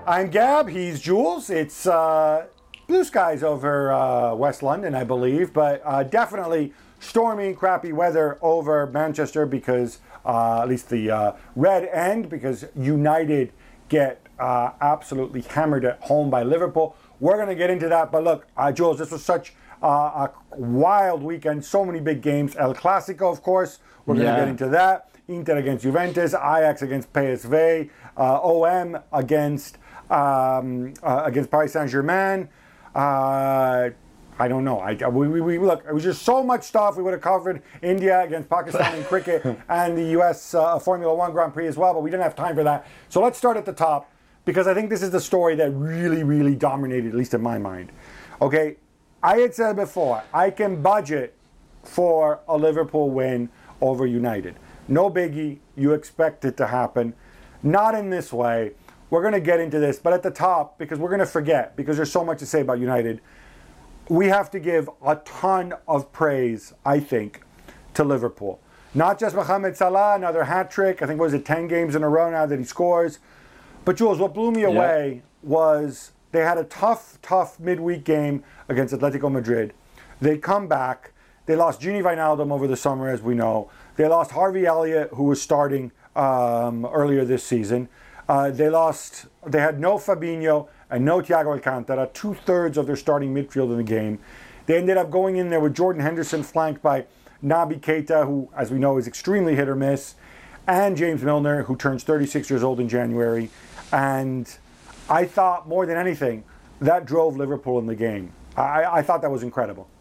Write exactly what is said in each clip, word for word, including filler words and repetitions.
I'm Gab. He's Jules. It's uh, blue skies over uh, West London, I believe, but uh, definitely stormy, crappy weather over Manchester because uh, at least the uh, red end, because United get uh, absolutely hammered at home by Liverpool. We're going to get into that, but look, uh, Jules, this was such uh, a wild weekend. So many big games. El Clasico, of course. We're going to Yeah. get into that. Inter against Juventus, Ajax against P S V, uh, O M against um, uh, against Paris Saint-Germain. Uh, I don't know. I, we, we, we look. It was just so much stuff. We would have covered India against Pakistan in cricket and the U S uh, Formula One Grand Prix as well, but we didn't have time for that. So let's start at the top because I think this is the story that really, really dominated, at least in my mind. Okay, I had said before I can budget for a Liverpool win over United. No biggie. You expect it to happen. Not in this way. We're going to get into this, but at the top, because we're going to forget, because there's so much to say about United, we have to give a ton of praise, I think, to Liverpool. Not just Mohamed Salah, another hat trick. I think, what was it, ten games in a row now that he scores. But Jules, what blew me away yeah. was they had a tough, tough midweek game against Atletico Madrid. They come back. They lost Gini Wijnaldum over the summer, as we know. They lost Harvey Elliott, who was starting um, earlier this season. Uh, they lost. They had no Fabinho and no Thiago Alcantara, two-thirds of their starting midfield in the game. They ended up going in there with Jordan Henderson flanked by Naby Keita, who, as we know, is extremely hit or miss, and James Milner, who turns thirty-six years old in January. And I thought, more than anything, that drove Liverpool in the game. I, I thought that was incredible.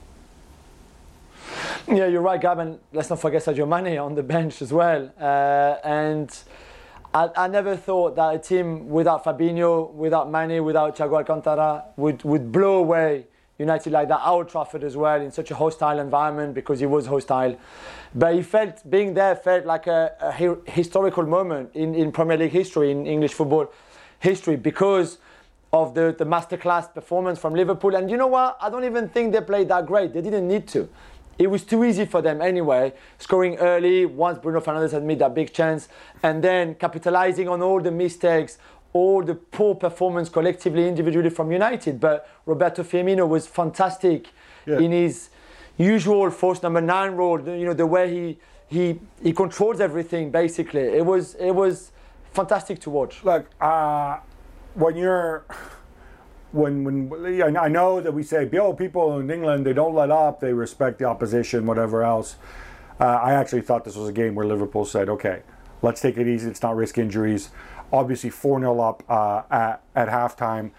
Yeah, you're right, Gavin. Let's not forget Sadio Mane on the bench as well. Uh, and I, I never thought that a team without Fabinho, without Mane, without Thiago Alcantara would, would blow away United like that. At Old Trafford as well, in such a hostile environment, because he was hostile. But he felt, being there felt like a, a hi- historical moment in, in Premier League history, in English football history, because of the, the masterclass performance from Liverpool. And you know what? I don't even think they played that great. They didn't need to. It was too easy for them anyway, scoring early once Bruno Fernandes had made that big chance, and then capitalizing on all the mistakes, all the poor performance collectively, individually from United. But Roberto Firmino was fantastic yeah. in his usual false number nine role. You know, the way he he he controls everything. Basically, it was it was fantastic to watch. Look, uh, when you're. When when I know that we say, oh, people in England, they don't let up, they respect the opposition, whatever else. Uh, I actually thought this was a game where Liverpool said, okay, let's take it easy, let's not risk injuries. Obviously four nil up uh, at, at halftime.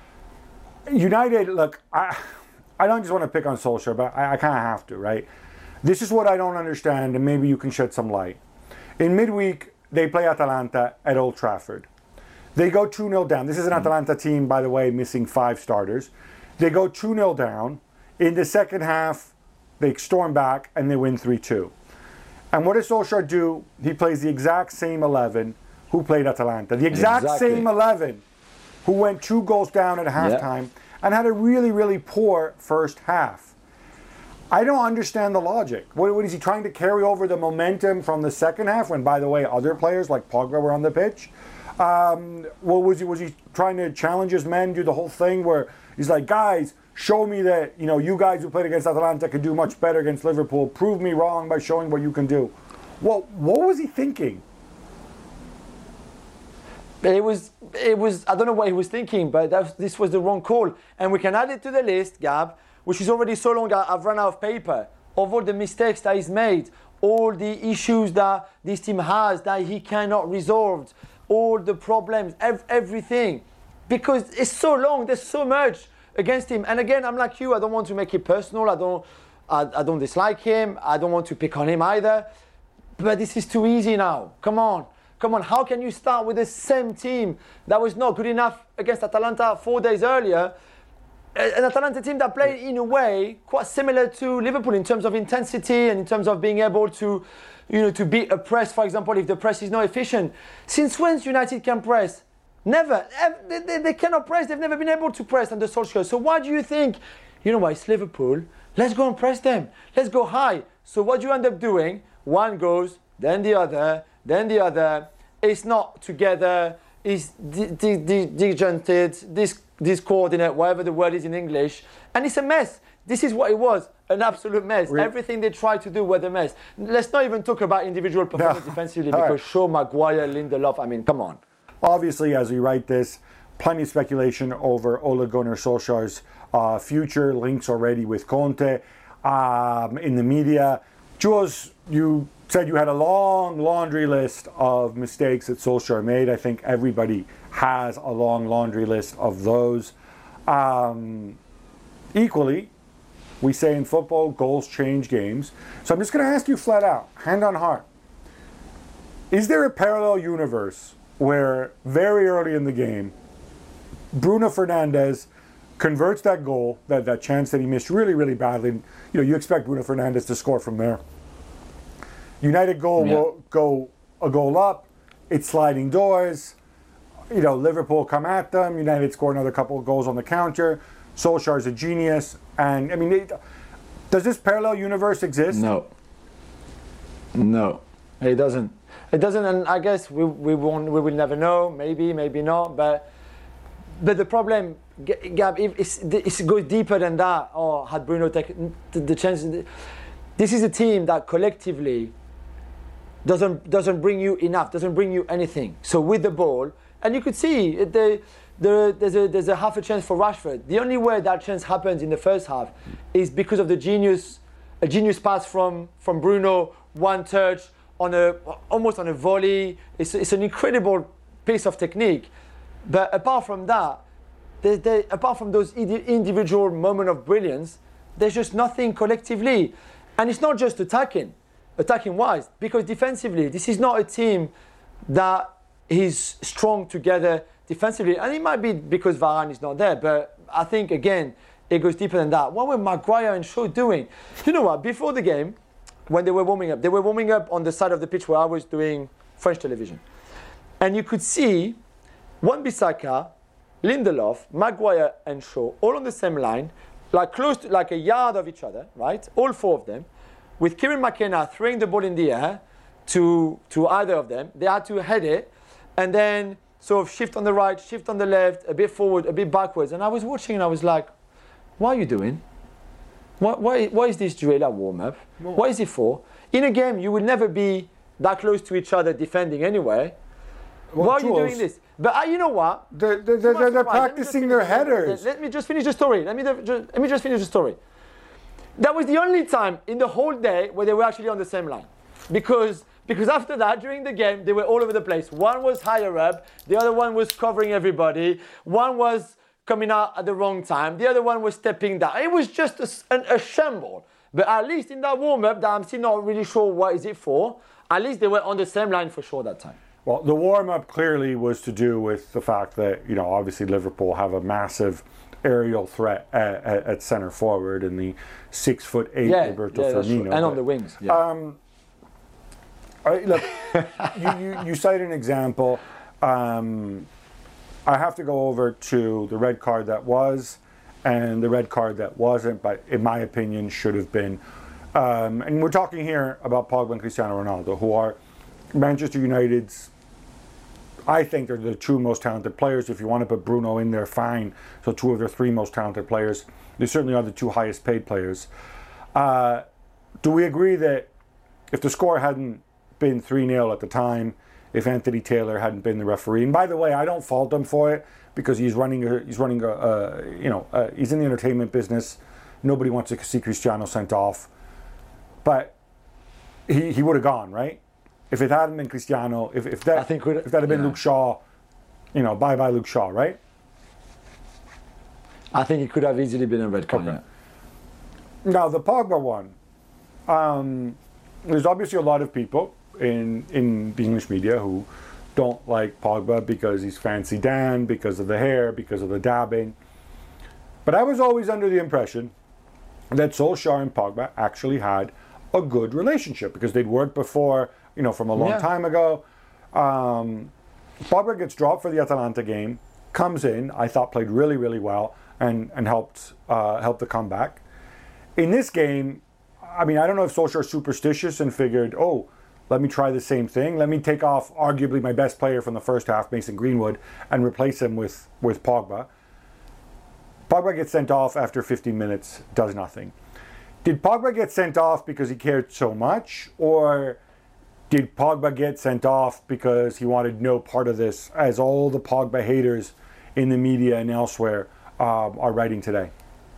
United, look, I, I don't just want to pick on Solskjaer, but I, I kind of have to, right? This is what I don't understand, and maybe you can shed some light. In midweek, they play Atalanta at Old Trafford. They go two nil down. This is an Atalanta team, by the way, missing five starters. They go two nil down. In the second half, they storm back and they win three two. And what does Solskjaer do? He plays the exact same eleven who played Atalanta. The exact exactly. same eleven who went two goals down at halftime yeah. and had a really, really poor first half. I don't understand the logic. What, what is he trying to carry over the momentum from the second half when, by the way, other players like Pogba were on the pitch? Um, well, was he was he trying to challenge his men, do the whole thing where he's like, guys, show me that, you know, you guys who played against Atalanta can do much better against Liverpool. Prove me wrong by showing what you can do. Well, what was he thinking? It was, it was. I don't know what he was thinking, but that, this was the wrong call. And we can add it to the list, Gab, which is already so long. I've run out of paper of all the mistakes that he's made, all the issues that this team has that he cannot resolve. All the problems, ev- everything, because it's so long. There's so much against him. And again, I'm like you. I don't want to make it personal. I don't. I, I don't dislike him. I don't want to pick on him either. But this is too easy now. Come on, come on. How can you start with the same team that was not good enough against Atalanta four days earlier? An Atalanta team that played in a way quite similar to Liverpool in terms of intensity and in terms of being able to, you know, to beat a press, for example, if the press is not efficient. Since when United can press? Never. They, they, they cannot press. They've never been able to press under Solskjaer. So why do you think, you know what, it's Liverpool. Let's go and press them. Let's go high. So what do you end up doing? One goes, then the other, then the other. It's not together. is de- de- de- degenerated, dis- discoordinate, whatever the word is in English, and it's a mess. This is what it was, an absolute mess. Re- Everything they tried to do was a mess. Let's not even talk about individual performance No. defensively, All because right. Shaw, Maguire, Lindelof, I mean, come on. Obviously, as we write this, plenty of speculation over Ole Gunnar Solskjaer's uh, future, links already with Conte um, in the media. Jules, you said you had a long laundry list of mistakes that Solskjaer made. I think everybody has a long laundry list of those. Um, equally, we say in football, goals change games. So I'm just going to ask you flat out, hand on heart. Is there a parallel universe where very early in the game, Bruno Fernandes converts that goal, that, that chance that he missed really, really badly? You know, you expect Bruno Fernandes to score from there. United goal Yeah. will go a goal up. It's sliding doors. You know, Liverpool come at them. United score another couple of goals on the counter. Solskjaer's a genius. And, I mean, it, does this parallel universe exist? No. No, it doesn't. It doesn't, and I guess we we won't, we will never know. Maybe, maybe not. But but the problem, G- Gab, if it's, it goes deeper than that. Or had Bruno taken the, the chance? This is a team that collectively doesn't doesn't bring you enough. Doesn't bring you anything. So with the ball, and you could see the. The, there's, a, there's a half a chance for Rashford. The only way that chance happens in the first half is because of the genius, a genius pass from, from Bruno, one touch on a almost on a volley. It's, it's an incredible piece of technique. But apart from that, there, there, apart from those indi- individual moments of brilliance, there's just nothing collectively. And it's not just attacking, attacking wise, because defensively, this is not a team that is strong together defensively, and it might be because Varane is not there, but I think again it goes deeper than that. What were Maguire and Shaw doing? You know what? Before the game, when they were warming up, they were warming up on the side of the pitch where I was doing French television, and you could see Wan-Bissaka, Lindelof, Maguire, and Shaw all on the same line, like close to like a yard of each other, right? All four of them, with Kieran McKenna throwing the ball in the air to to either of them. They had to head it, and then sort of shift on the right, shift on the left, a bit forward, a bit backwards. And I was watching and I was like, what are you doing? What, why, why is this drill a warm-up? What is it for? In a game, you will never be that close to each other defending anyway. Well, why are Jules, you doing this? But uh, you know what? They're, they're, they're, they're Let me just practicing finish their the story. headers. Let me just finish the story. Let me, just, let me just finish the story. That was the only time in the whole day where they were actually on the same line. Because Because after that, during the game, they were all over the place. One was higher up, the other one was covering everybody, one was coming out at the wrong time, the other one was stepping down. It was just a, an, a shamble. But at least in that warm-up, that I'm still not really sure what is it for, at least they were on the same line for sure that time. Well, the warm-up clearly was to do with the fact that, you know, obviously Liverpool have a massive aerial threat at, at, at centre forward in the six foot eight Yeah, Roberto yeah, that's Firmino. true. And on But, the wings. Yeah. Um, all right, look, you, you, you cite an example. Um, I have to go over to the red card that was and the red card that wasn't, but in my opinion should have been. Um, and we're talking here about Pogba and Cristiano Ronaldo, who are Manchester United's, I think they're the two most talented players. If you want to put Bruno in there, fine. So two of their three most talented players. They certainly are the two highest paid players. Uh, do we agree that if the score hadn't been three nil at the time, if Anthony Taylor hadn't been the referee, and by the way, I don't fault him for it because he's running a, he's running a, a you know, a, he's in the entertainment business. Nobody wants to see Cristiano sent off. But he, he would have gone, right? If it hadn't been Cristiano, if, if that I think we'd- if that had been yeah. Luke Shaw, you know, bye bye Luke Shaw, right? I think it could have easily been a red card. Okay. Yeah. Now the Pogba one, um, there's obviously a lot of people in in the English media who don't like Pogba because he's fancy Dan, because of the hair, because of the dabbing. But I was always under the impression that Solskjaer and Pogba actually had a good relationship because they'd worked before, you know, from a long Yeah. time ago. Um, Pogba gets dropped for the Atalanta game, comes in, I thought played really, really well and, and helped uh, helped the comeback. In this game, I mean, I don't know if Solskjaer's superstitious and figured, oh, let me try the same thing. Let me take off arguably my best player from the first half, Mason Greenwood, and replace him with, with Pogba. Pogba gets sent off after fifteen minutes, does nothing. Did Pogba get sent off because he cared so much, or did Pogba get sent off because he wanted no part of this, as all the Pogba haters in the media and elsewhere um, are writing today?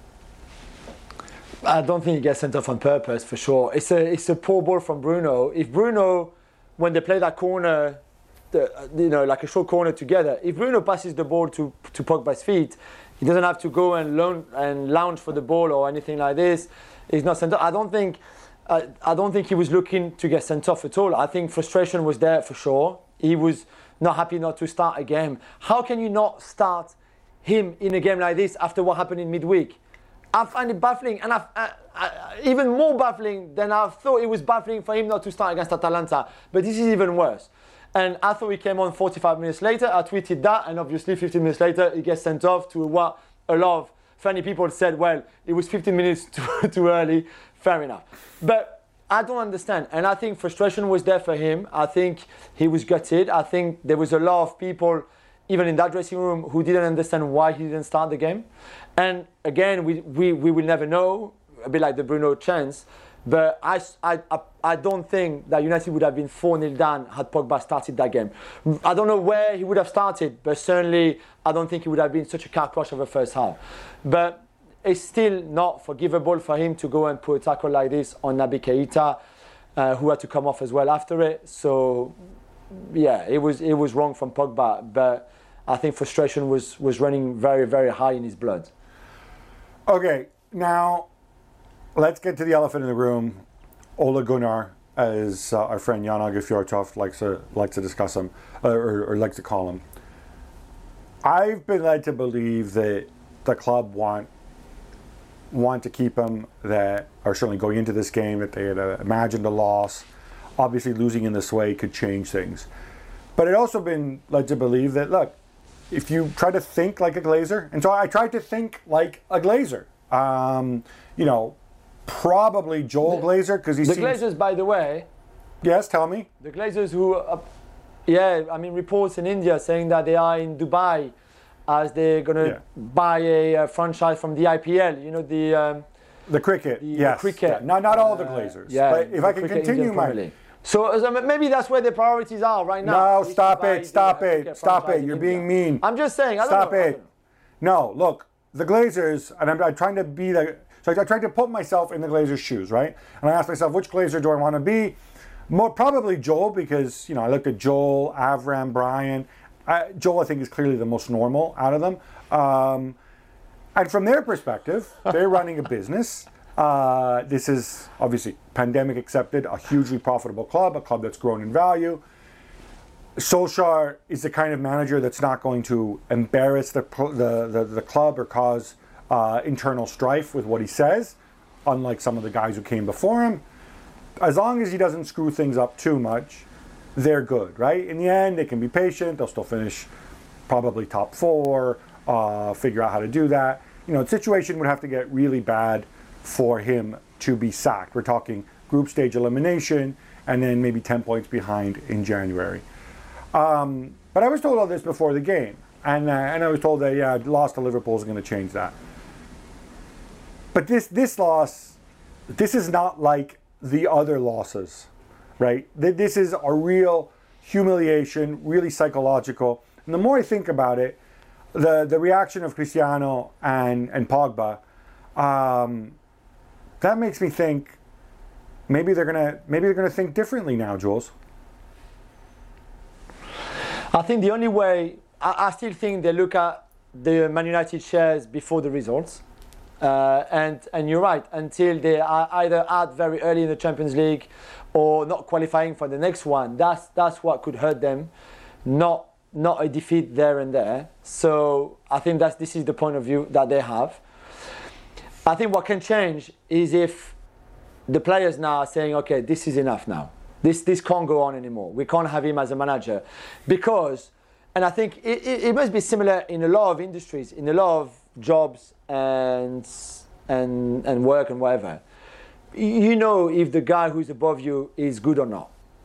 I don't think he gets sent off on purpose, for sure. It's a it's a poor ball from Bruno. If Bruno, when they play that corner, the, you know, like a short corner together, if Bruno passes the ball to to Pogba's feet, he doesn't have to go and lounge, and lounge for the ball or anything like this. He's not sent off. I don't think uh, I don't think he was looking to get sent off at all. I think frustration was there for sure. He was not happy not to start a game. How can you not start him in a game like this after what happened in midweek? I find it baffling, and I, I, I, even more baffling than I thought it was baffling for him not to start against Atalanta. But this is even worse. And I thought he came on forty-five minutes later. I tweeted that, and obviously fifteen minutes later, he gets sent off to what a lot of funny people said, well, it was fifteen minutes too, too early. Fair enough. But I don't understand. And I think frustration was there for him. I think he was gutted. I think there was a lot of people, even in that dressing room, who didn't understand why he didn't start the game. And again, we, we, we will never know, a bit like the Bruno chance. But I, I, I don't think that United would have been four nil down had Pogba started that game. I don't know where he would have started, but certainly I don't think it would have been such a car crash of the first half. But it's still not forgivable for him to go and put a tackle like this on Naby Keita, uh, who had to come off as well after it. So, yeah, it was it was wrong from Pogba, but I think frustration was, was running very, very high in his blood. Okay, now let's get to the elephant in the room. Ole Gunnar, as uh, our friend Jan Åge Fjørtoft likes to likes to discuss him, uh, or, or likes to call him. I've been led to believe that the club want want to keep him, that are certainly going into this game, that they had uh, imagined a loss. Obviously, losing in this way could change things. But I'd also been led to believe that, look, if you try to think like a Glazer, and so I tried to think like a Glazer. Um, you know, probably Joel the, Glazer, because he the seems... Glazers, by the way. Yes, tell me. The Glazers who, uh, yeah, I mean, reports in India saying that they are in Dubai as they're going to yeah. buy a, a franchise from the I P L. You know, the... Um, the cricket, the, yes. The cricket. Yeah. Not, not all the Glazers. Uh, yeah, but if I can continue my... So, so maybe that's where the priorities are right now. No, stop it, stop it, stop it. You're being mean. I'm just saying. I don't stop know. it. No, look, the Glazers, and I'm, I'm trying to be the, so I tried to put myself in the Glazers' shoes, right? And I asked myself, which Glazer do I want to be? More probably Joel, because, you know, I looked at Joel, Avram, Brian. I, Joel, I think, is clearly the most normal out of them. Um, and from their perspective, they're running a business. Uh, this is obviously pandemic accepted, a hugely profitable club, a club that's grown in value. Solskjaer is the kind of manager that's not going to embarrass the the, the, the club or cause uh, internal strife with what he says, unlike some of the guys who came before him. As long as he doesn't screw things up too much, they're good, right? In the end, they can be patient. They'll still finish probably top four, uh, figure out how to do that. You know, the situation would have to get really bad for him to be sacked. We're talking group stage elimination and then maybe ten points behind in January. Um, but I was told all this before the game. And, uh, and I was told that, yeah, loss to Liverpool is going to change that. But this, this loss, this is not like the other losses, right? This is a real humiliation, really psychological. And the more I think about it, the, the reaction of Cristiano and, and Pogba, um, that makes me think maybe they're gonna maybe they're gonna think differently now, Jules. I think the only way I, I still think they look at the Man United shares before the results, uh, and and you're right. Until they are either out very early in the Champions League or not qualifying for the next one, that's that's what could hurt them. Not not a defeat there and there. So I think that's this is the point of view that they have. I think what can change is if the players now are saying, okay, this is enough now. This this can't go on anymore. We can't have him as a manager. Because, and I think it, it, it must be similar in a lot of industries, in a lot of jobs and, and, and work and whatever. You know if the guy who's above you is good or not.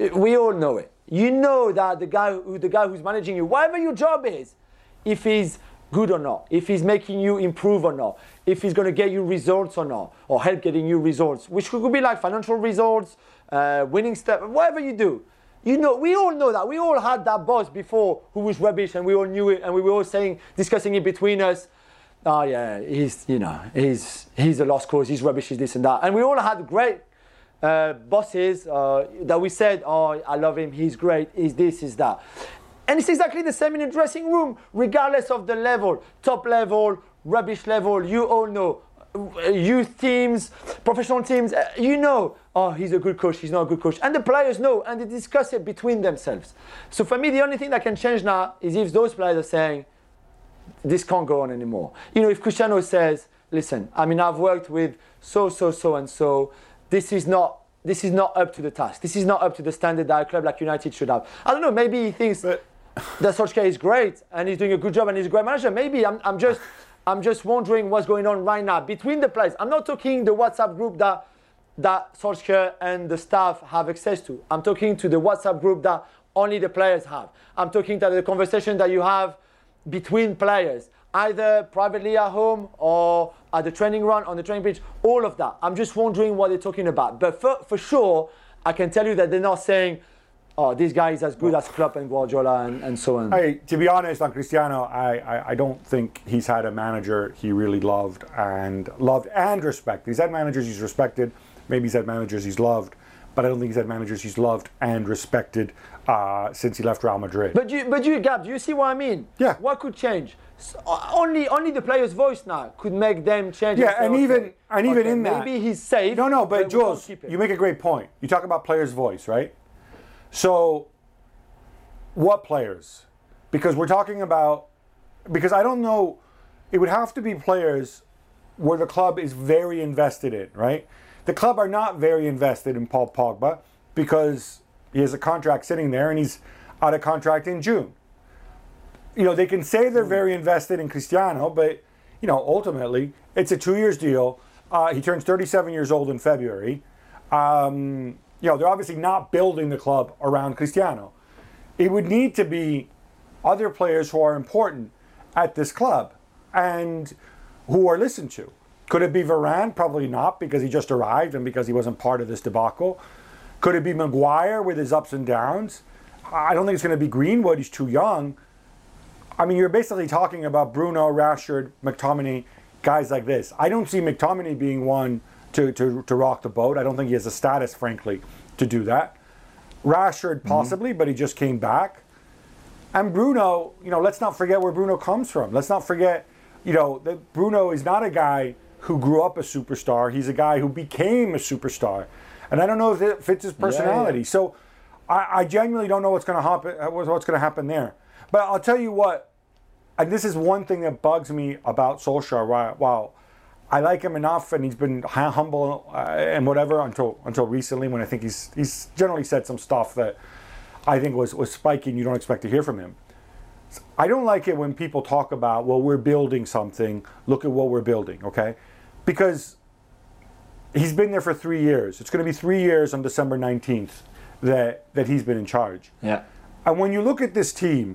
We all know it. You know that the guy who the guy who's managing you, whatever your job is, if he's good or not, if he's making you improve or not, if he's going to get you results or not, or help getting you results, which could be like financial results, uh, winning stuff, whatever you do. You know, we all know that. We all had that boss before who was rubbish, and we all knew it, and we were all saying, discussing it between us. Oh yeah, he's, you know, he's he's a lost cause. He's rubbish. He's this and that. And we all had great uh, bosses uh, that we said, oh, I love him. He's great. He's this. He's that. And it's exactly the same in the dressing room, regardless of the level, top level, rubbish level. You all know, youth teams, professional teams. Uh, you know, oh, he's a good coach. He's not a good coach. And the players know, and they discuss it between themselves. So for me, the only thing that can change now is if those players are saying, this can't go on anymore. You know, if Cristiano says, listen, I mean, I've worked with so, so, so, and so. This is not, this is not up to the task. This is not up to the standard that a club like United should have. I don't know. Maybe he thinks but, that Solskjaer is great and he's doing a good job and he's a great manager. Maybe I'm, I'm just, I'm just wondering what's going on right now between the players. I'm not talking the WhatsApp group that that Solskjaer and the staff have access to. I'm talking to the WhatsApp group that only the players have. I'm talking to the conversation that you have between players, either privately at home or at the training run, on the training pitch, all of that. I'm just wondering what they're talking about. But for, for sure, I can tell you that they're not saying, oh, this guy is as good as Klopp and Guardiola and, and so on. Hey, to be honest, on Cristiano, I, I, I don't think he's had a manager he really loved and loved and respected. He's had managers he's respected. Maybe he's had managers he's loved. But I don't think he's had managers he's loved and respected uh, since he left Real Madrid. But you, but you, Gab, do you see what I mean? Yeah. What could change? So, only, only the player's voice now could make them change. Yeah, and, and okay, even, and even okay, in that, maybe he's safe. No, no, but, but Jules, you make a great point. You talk about players' voice, right? So, what players? Because we're talking about, because I don't know, it would have to be players where the club is very invested in, right? The club are not very invested in Paul Pogba because he has a contract sitting there and he's out of contract in June. You know, they can say they're very invested in Cristiano, but, you know, ultimately, it's a two years deal. Uh, he turns thirty-seven years old in February. Um, you know, they're obviously not building the club around Cristiano. It would need to be other players who are important at this club and who are listened to. Could it be Varane? Probably not, because he just arrived and because he wasn't part of this debacle. Could it be Maguire with his ups and downs? I don't think it's going to be Greenwood. He's too young. I mean, you're basically talking about Bruno, Rashford, McTominay, guys like this. I don't see McTominay being one to, to, to rock the boat. I don't think he has the status, frankly, to do that. Rashford possibly, mm-hmm. but he just came back. And Bruno, you know, let's not forget where Bruno comes from. Let's not forget, you know, that Bruno is not a guy who grew up a superstar. He's a guy who became a superstar. And I don't know if it fits his personality. Yeah, yeah. So I, I genuinely don't know what's going to happen what's going to happen there. But I'll tell you what, and this is one thing that bugs me about Solskjaer. While, while I like him enough and he's been humble uh, and whatever until until recently, when I think he's he's generally said some stuff that I think was, was spiky and you don't expect to hear from him. I don't like it when people talk about, well, we're building something. Look at what we're building, okay? Because he's been there for three years. It's going to be three years on December nineteenth that, that he's been in charge. Yeah. And when you look at this team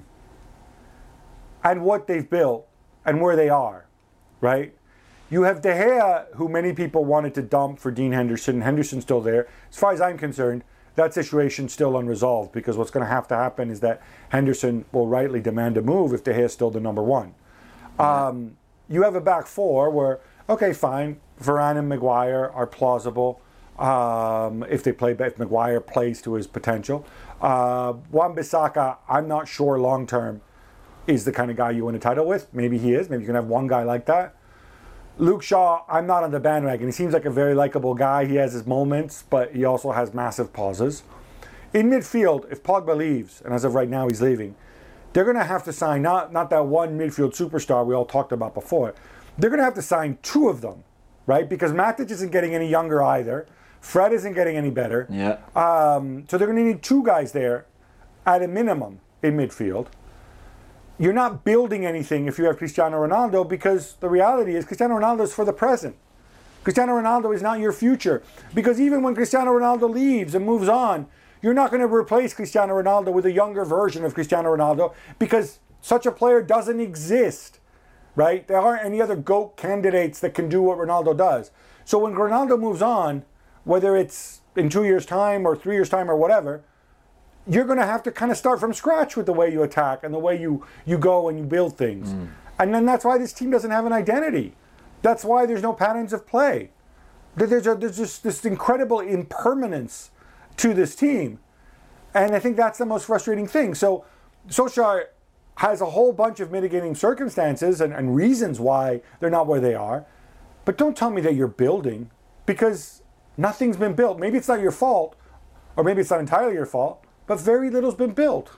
and what they've built and where they are, right? You have De Gea, who many people wanted to dump for Dean Henderson. Henderson's still there. As far as I'm concerned, that situation's still unresolved because what's going to have to happen is that Henderson will rightly demand a move if De Gea is still the number one. Yeah. Um, you have a back four where, okay, fine, Varane and Maguire are plausible um, if they play, if Maguire plays to his potential. Uh, Wan-Bissaka, I'm not sure long term is the kind of guy you win a title with. Maybe he is. Maybe you can have one guy like that. Luke Shaw, I'm not on the bandwagon. He seems like a very likable guy. He has his moments, but he also has massive pauses. In midfield, if Pogba leaves, and as of right now he's leaving, they're going to have to sign not, not that one midfield superstar we all talked about before. They're going to have to sign two of them, right? Because Matic isn't getting any younger either. Fred isn't getting any better. Yeah. Um, so they're going to need two guys there at a minimum in midfield. You're not building anything if you have Cristiano Ronaldo, because the reality is Cristiano Ronaldo is for the present. Cristiano Ronaldo is not your future. Because even when Cristiano Ronaldo leaves and moves on, you're not going to replace Cristiano Ronaldo with a younger version of Cristiano Ronaldo because such a player doesn't exist, right? There aren't any other GOAT candidates that can do what Ronaldo does. So when Ronaldo moves on, whether it's in two years' time or three years' time or whatever, you're going to have to kind of start from scratch with the way you attack and the way you, you go and you build things. Mm. And then that's why this team doesn't have an identity. That's why there's no patterns of play. There's, a, there's just this incredible impermanence to this team. And I think that's the most frustrating thing. So Solskjaer has a whole bunch of mitigating circumstances and, and reasons why they're not where they are. But don't tell me that you're building, because nothing's been built. Maybe it's not your fault, or maybe it's not entirely your fault, but very little's been built.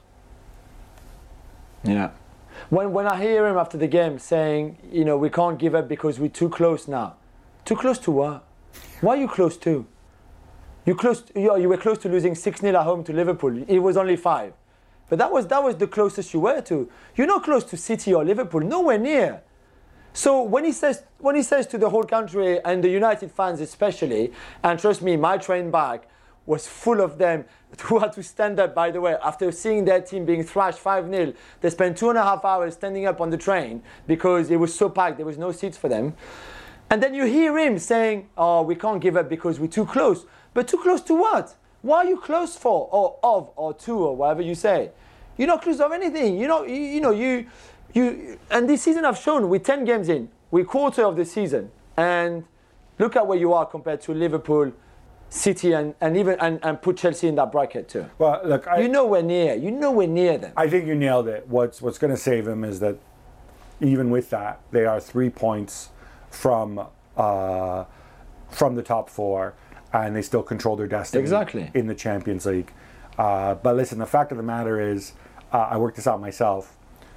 Yeah. When when I hear him after the game saying, you know, we can't give up because we're too close now. Too close to what? Why are you close to? You close. You, you were close to losing six nil at home to Liverpool. It was only five. But that was that was the closest you were to. You're not close to City or Liverpool. Nowhere near. So when he says when he says to the whole country and the United fans especially, and trust me, my train back was full of them who had to stand up, by the way, after seeing their team being thrashed five nil. They spent two and a half hours standing up on the train because it was so packed, there was no seats for them. And then you hear him saying, oh, we can't give up because we're too close. But too close to what? Why are you close for? Or of, or to, or whatever you say. You're not close of anything. You know, you, you know, you, you, and this season I've shown, we're ten games in, we're quarter of the season. And look at where you are compared to Liverpool, City, and, and even and, and put Chelsea in that bracket too. Well, look, I, you're nowhere near. You're nowhere near them. I think you nailed it. What's what's going to save them is that even with that, they are three points from uh, from the top four, and they still control their destiny exactly in the Champions League. Uh, but listen, the fact of the matter is, uh, I worked this out myself.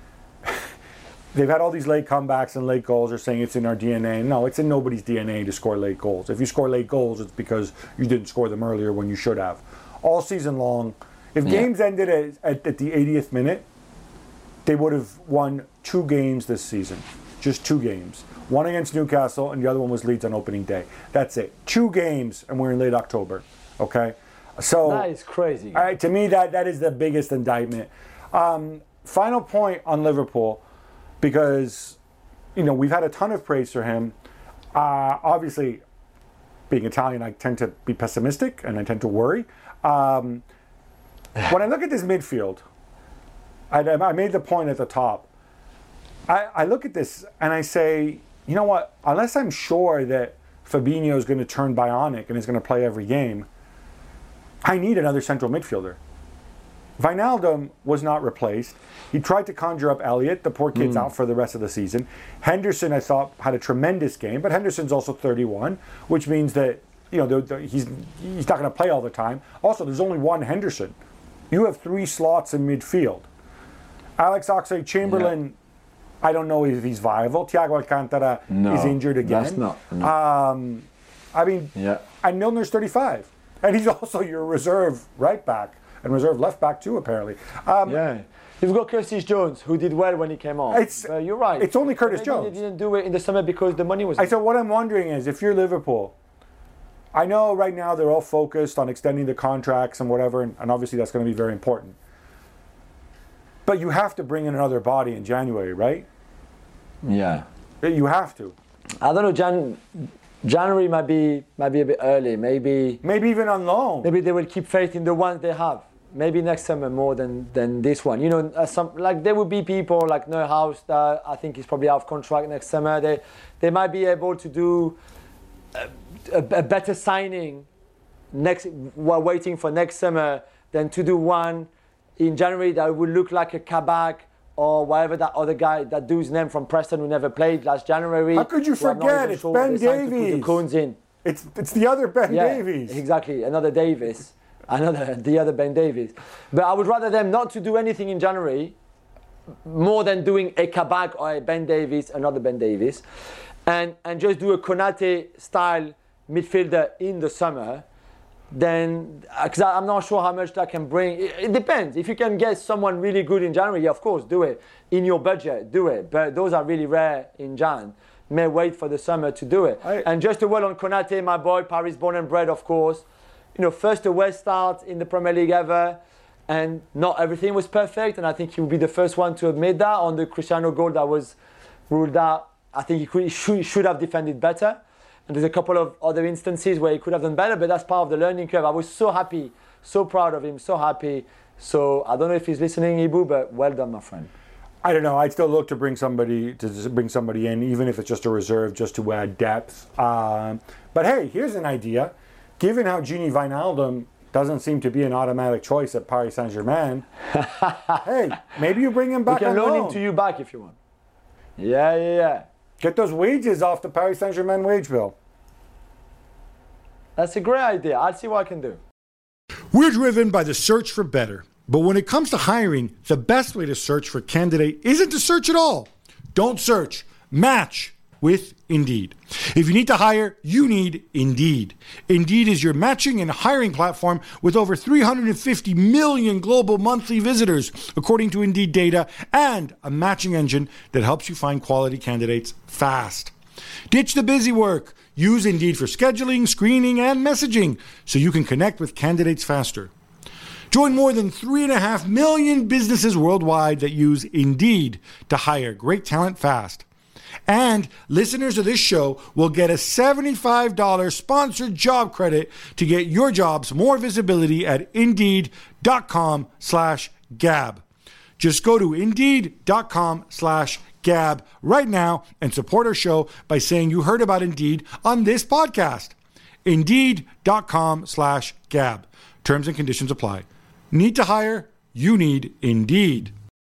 They've had all these late comebacks and late goals. They're saying it's in our D N A. No, it's in nobody's D N A to score late goals. If you score late goals, it's because you didn't score them earlier when you should have. All season long, if yeah. games ended at, at, at the eightieth minute, they would have won two games this season. Just two games. One against Newcastle, and the other one was Leeds on opening day. That's it. Two games, and we're in late October. Okay? So that is crazy. All right, to me, that, that is the biggest indictment. Um, final point on Liverpool. Because, you know, we've had a ton of praise for him. Uh, obviously, being Italian, I tend to be pessimistic and I tend to worry. Um, when I look at this midfield, I, I made the point at the top. I, I look at this and I say, you know what? Unless I'm sure that Fabinho is going to turn bionic and is going to play every game, I need another central midfielder. Wijnaldum was not replaced. He tried to conjure up Elliott. The poor kid's mm. out for the rest of the season. Henderson, I thought, had a tremendous game, but Henderson's also thirty-one, which means that, you know, the, the, he's he's not going to play all the time. Also, there's only one Henderson. You have three slots in midfield. Alex Oxlade-Chamberlain, yeah. I don't know if he's viable. Thiago Alcantara no, is injured again. That's not. No. Um, I mean, yeah. and Milner's thirty-five, and he's also your reserve right back. And reserve left back too, apparently. Um, yeah, you've got Curtis Jones, who did well when he came on. It's, uh, you're right. It's only Curtis Maybe Jones. They didn't do it in the summer because the money was. I said, what I'm wondering is, if you're Liverpool, I know right now they're all focused on extending the contracts and whatever, and, and obviously that's going to be very important. But you have to bring in another body in January, right? Yeah. You have to. I don't know. Jan. January might be might be a bit early. Maybe. Maybe even on loan. Maybe they will keep faith in the ones they have. Maybe next summer more than, than this one. You know, uh, some like there will be people like Neuhaus that I think is probably out of contract next summer. They they might be able to do a, a, a better signing next while waiting for next summer than to do one in January that would look like a Kabak or whatever that other guy, that dude's name from Preston who never played last January. How could you forget? It's sure Ben Davies. The cones in. It's it's the other Ben yeah, Davies. Exactly, another Davies. Another, the other Ben Davies. But I would rather them not to do anything in January more than doing a Kabak or a Ben Davies, another Ben Davies, and, and just do a Konate style midfielder in the summer. Then, because I'm not sure how much that can bring. It, it depends. If you can get someone really good in January, yeah, of course, do it. In your budget, do it. But those are really rare in Jan. May wait for the summer to do it. I, and just a word on Konate, my boy, Paris born and bred, of course. you know, first away start in the Premier League ever, and not everything was perfect. And I think he would be the first one to admit that on the Cristiano goal that was ruled out. I think he, could, he should, should have defended better. And there's a couple of other instances where he could have done better, but that's part of the learning curve. I was so happy, so proud of him, so happy. So I don't know if he's listening, Ibu, but well done, my friend. I don't know. I'd still look to bring somebody to bring somebody in, even if it's just a reserve, just to add depth. Um, but hey, here's an idea. Given how Gini Wijnaldum doesn't seem to be an automatic choice at Paris Saint-Germain, hey, maybe you bring him back. We can on loan loan. him to you back if you want. Yeah, yeah, yeah. Get those wages off the Paris Saint-Germain wage bill. That's a great idea. I'll see what I can do. We're driven by the search for better. But when it comes to hiring, the best way to search for a candidate isn't to search at all. Don't search. Match with Indeed. If you need to hire, you need Indeed. Indeed is your matching and hiring platform with over three hundred fifty million global monthly visitors, according to Indeed data, and a matching engine that helps you find quality candidates fast. Ditch the busy work. Use Indeed for scheduling, screening, and messaging so you can connect with candidates faster. Join more than three and a half million businesses worldwide that use Indeed to hire great talent fast. And listeners of this show will get a seventy-five dollars sponsored job credit to get your jobs more visibility at Indeed.com slash Gab. Just go to Indeed.com slash Gab right now and support our show by saying you heard about Indeed on this podcast. Indeed.com slash Gab. Terms and conditions apply. Need to hire? You need Indeed.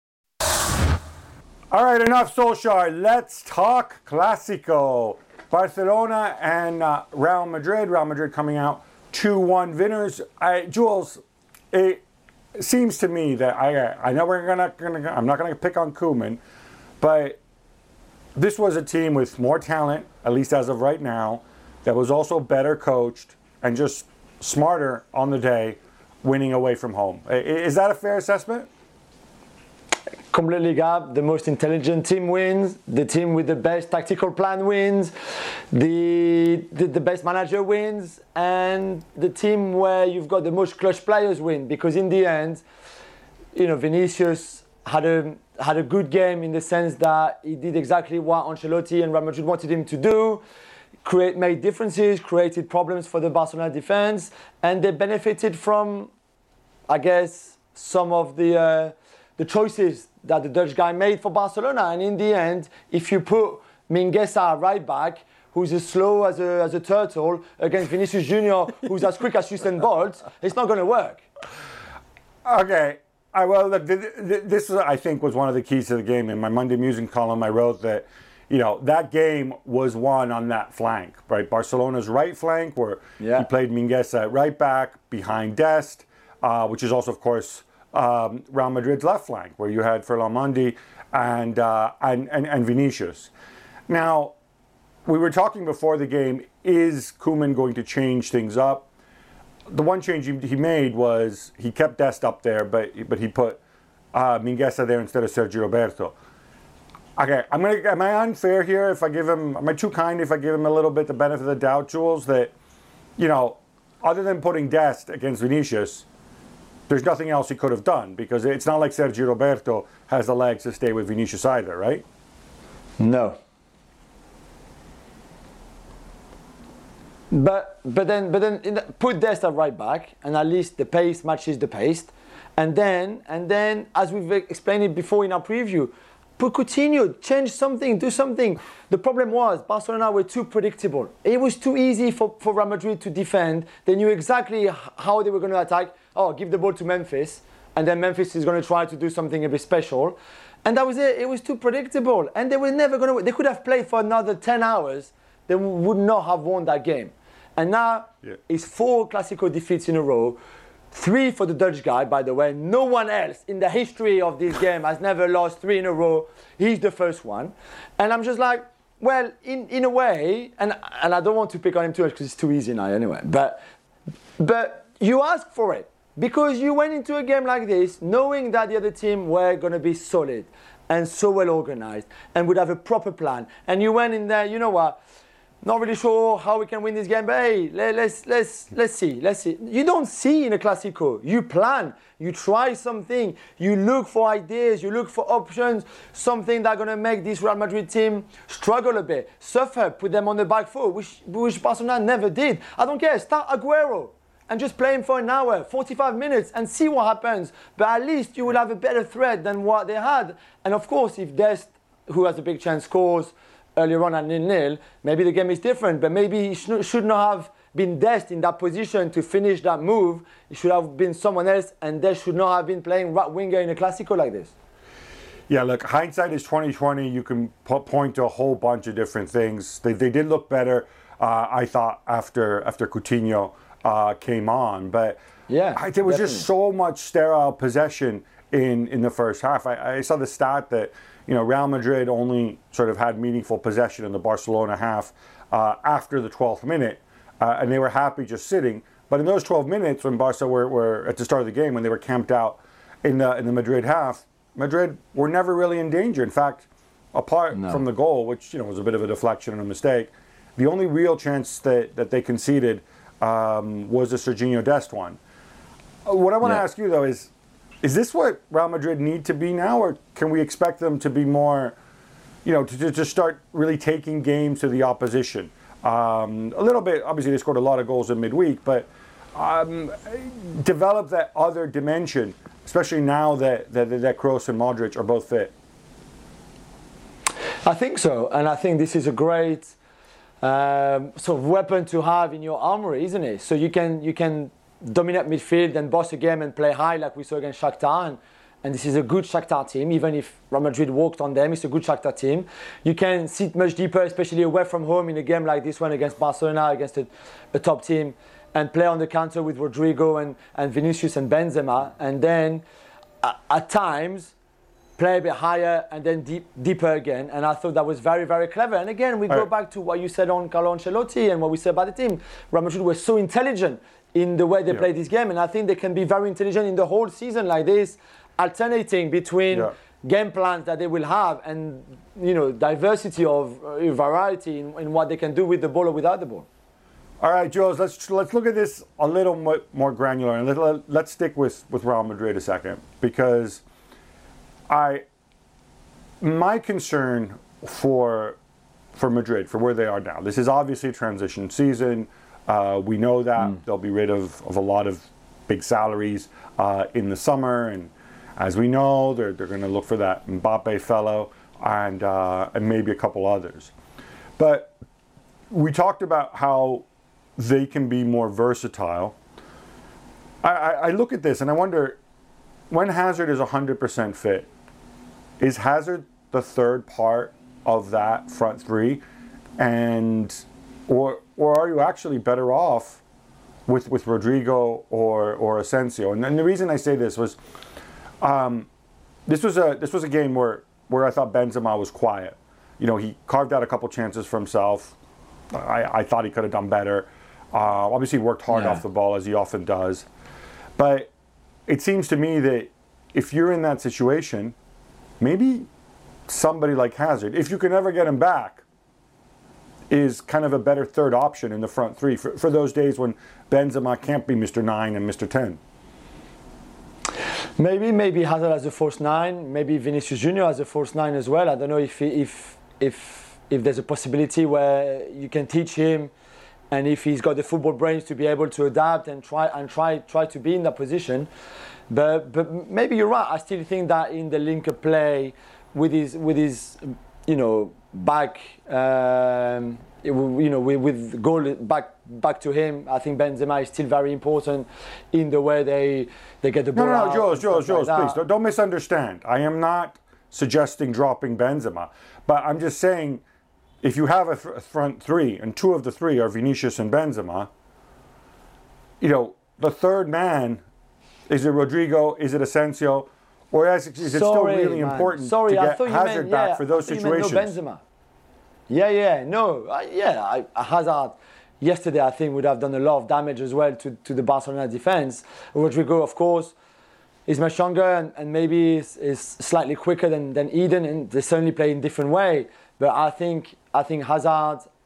All right, enough Solskjaer. Let's talk Clásico. Barcelona and uh, Real Madrid. Real Madrid coming out two one winners. I, Jules, it seems to me that I I know we're gonna, gonna I'm not gonna pick on Koeman, but this was a team with more talent, at least as of right now, that was also better coached and just smarter on the day, winning away from home. Is that a fair assessment? Completely, Gab. The most intelligent team wins. The team with the best tactical plan wins. The, the the best manager wins. And the team where you've got the most clutch players win. Because in the end, you know, Vinicius had a had a good game in the sense that he did exactly what Ancelotti and Real Madrid wanted him to do. Create made differences, created problems for the Barcelona defense, and they benefited from, I guess, some of the uh, the choices that the Dutch guy made for Barcelona. And in the end, if you put Mingueza right back, who's as slow as a as a turtle, against Vinicius Junior, who's as quick as Usain Bolt, it's not going to work. Okay. I, well, look, this I think was one of the keys to the game. In my Monday Musing column, I wrote that, you know, that game was won on that flank, right? Barcelona's right flank, where yeah. he played Mingueza at right back behind Dest, uh, which is also, of course, um, Real Madrid's left flank, where you had Ferland Mendy and, uh, and, and, and Vinicius. Now, we were talking before the game, is Koeman going to change things up? The one change he, he made was he kept Dest up there, but but he put uh, Mingueza there instead of Sergio Roberto. Okay, I'm gonna. Am I unfair here if I give him? Am I too kind if I give him a little bit the benefit of the doubt, Jules? That, you know, other than putting Dest against Vinicius, there's nothing else he could have done, because it's not like Sergio Roberto has the legs to stay with Vinicius either, right? No. But but then but then in the, put Dest at right back, and at least the pace matches the pace, and then and then as we've explained it before in our preview, put Coutinho, change something, do something. The problem was Barcelona were too predictable. It was too easy for, for Real Madrid to defend. They knew exactly how they were going to attack. Oh, give the ball to Memphis, and then Memphis is going to try to do something a bit special, and that was it. It was too predictable, and they were never going to. They could have played for another ten hours. They would not have won that game. And now yeah. it's four Clásico defeats in a row. Three for the Dutch guy, by the way. No one else in the history of this game has never lost three in a row. He's the first one. And I'm just like, well, in, in a way, and, and I don't want to pick on him too much because it's too easy now anyway, but, but you ask for it. Because you went into a game like this knowing that the other team were going to be solid and so well organized and would have a proper plan. And you went in there, you know what? not really sure how we can win this game, but hey, let, let's let's let's see, let's see. You don't see in a Clasico. You plan, you try something, you look for ideas, you look for options, something that's gonna make this Real Madrid team struggle a bit, suffer, put them on the back foot, which which Barcelona never did. I don't care. Start Aguero and just play him for an hour, forty-five minutes, and see what happens. But at least you will have a better threat than what they had. And of course, if Dest, who has a big chance, scores earlier on at nil-nil, maybe the game is different, but maybe he sh- should not have been Dest in that position to finish that move. It should have been someone else, and Dest should not have been playing right winger in a Clasico like this. Yeah, look, hindsight is twenty twenty. You can po- point to a whole bunch of different things. They, they did look better, uh, I thought, after after Coutinho uh, came on, but yeah, I, there was definitely. just so much sterile possession in, in the first half. I, I saw the stat that, you know, Real Madrid only sort of had meaningful possession in the Barcelona half uh, after the twelfth minute, uh, and they were happy just sitting. But in those twelve minutes, when Barca were, were at the start of the game, when they were camped out in the in the Madrid half, Madrid were never really in danger. In fact, apart No. from the goal, which, you know, was a bit of a deflection and a mistake, the only real chance that, that they conceded um, was the Serginho Dest one. Uh, What I want to Yeah. ask you though is, is this what Real Madrid need to be now, or can we expect them to be more, you know, to, to, to start really taking games to the opposition? Um, a little bit, obviously they scored a lot of goals in midweek, but um, develop that other dimension, especially now that, that, that Kroos and Modric are both fit. I think so, and I think this is a great um, sort of weapon to have in your armory, isn't it? So you can you can dominate midfield and boss a game and play high like we saw against Shakhtar, and, and this is a good Shakhtar team. Even if Real Madrid walked on them, it's a good Shakhtar team. You can sit much deeper, especially away from home in a game like this one against Barcelona, against a, a top team, and play on the counter with Rodrigo and, and Vinicius and Benzema, and then uh, at times play a bit higher and then deep, deeper again. And I thought that was very, very clever. And again, we All go right. back to what you said on Carlo Ancelotti and what we said about the team. Real Madrid was so intelligent in the way they Yeah. play this game, and I think they can be very intelligent in the whole season like this, alternating between Yeah. game plans that they will have and, you know, diversity of uh, variety in, in what they can do with the ball or without the ball. All right, Jules, let's let's look at this a little mo- more granular, and let, let, let's stick with, with Real Madrid a second, because I my concern for for Madrid, for where they are now. This is obviously a transition season. Uh, we know that Mm. they'll be rid of, of a lot of big salaries uh, in the summer, and as we know, they're they're going to look for that Mbappe fellow and uh, and maybe a couple others. But we talked about how they can be more versatile. I, I, I look at this and I wonder, when Hazard is one hundred percent fit, is Hazard the third part of that front three, and or or are you actually better off with with Rodrigo or or Asensio? And, and the reason I say this was, um, this was a this was a game where where I thought Benzema was quiet. You know, he carved out a couple chances for himself. I, I thought he could have done better. Uh, obviously, he worked hard Yeah. off the ball, as he often does. But it seems to me that if you're in that situation, maybe somebody like Hazard, if you can ever get him back, is kind of a better third option in the front three for, for those days when Benzema can't be Mister Nine and Mister Ten. Maybe, maybe Hazard as a false nine. Maybe Vinicius Junior as a false nine as well. I don't know if if if if there's a possibility where you can teach him, and if he's got the football brains to be able to adapt and try and try try to be in that position. But but maybe you're right. I still think that in the link-up play with his with his you know back um, you know with, with goal back back to him, I think Benzema is still very important in the way they they get the No, ball no, out. no, Jules, and Jules, stuff Jules, like please, that. don't, don't misunderstand. I am not suggesting dropping Benzema, but I'm just saying, if you have a, th- a front three and two of the three are Vinicius and Benzema, you know, the third man, is it Rodrigo, is it Asensio, or is it, is it still Sorry, really man. important Sorry, to I get thought you Hazard meant, back yeah, for those I thought you meant situations? no Benzema. Yeah, yeah, no, I, yeah, I, Hazard yesterday I think would have done a lot of damage as well to, to the Barcelona defense. Rodrigo, of course, is much younger and, and maybe is, is slightly quicker than, than Eden, and they certainly play in different way. But I think I think Hazard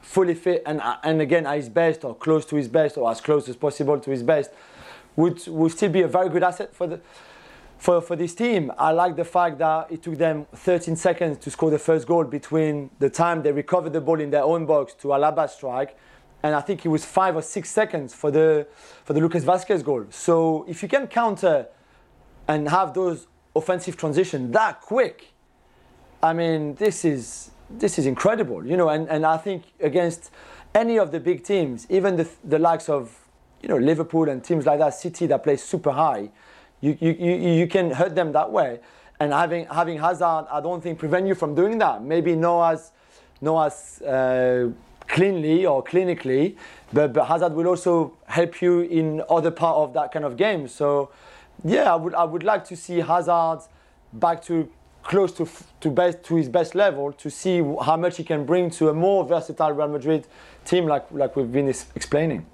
fully fit and and again at his best or close to his best or as close as possible to his best, would would still be a very good asset for the for for this team. I like the fact that it took them thirteen seconds to score the first goal between the time they recovered the ball in their own box to Alaba's strike, and I think it was five or six seconds for the for the Lucas Vazquez goal. So if you can counter and have those offensive transitions that quick, I mean, this is this is incredible, you know. And, and I think against any of the big teams, even the the likes of, you know, Liverpool and teams like that, City that play super high, you you, you, you can hurt them that way. And having having Hazard, I don't think prevent you from doing that. Maybe not as not as uh, cleanly or clinically, but, but Hazard will also help you in other part of that kind of game. So yeah, I would I would like to see Hazard back to close to to best to his best level, to see how much he can bring to a more versatile Real Madrid team, like like we've been explaining.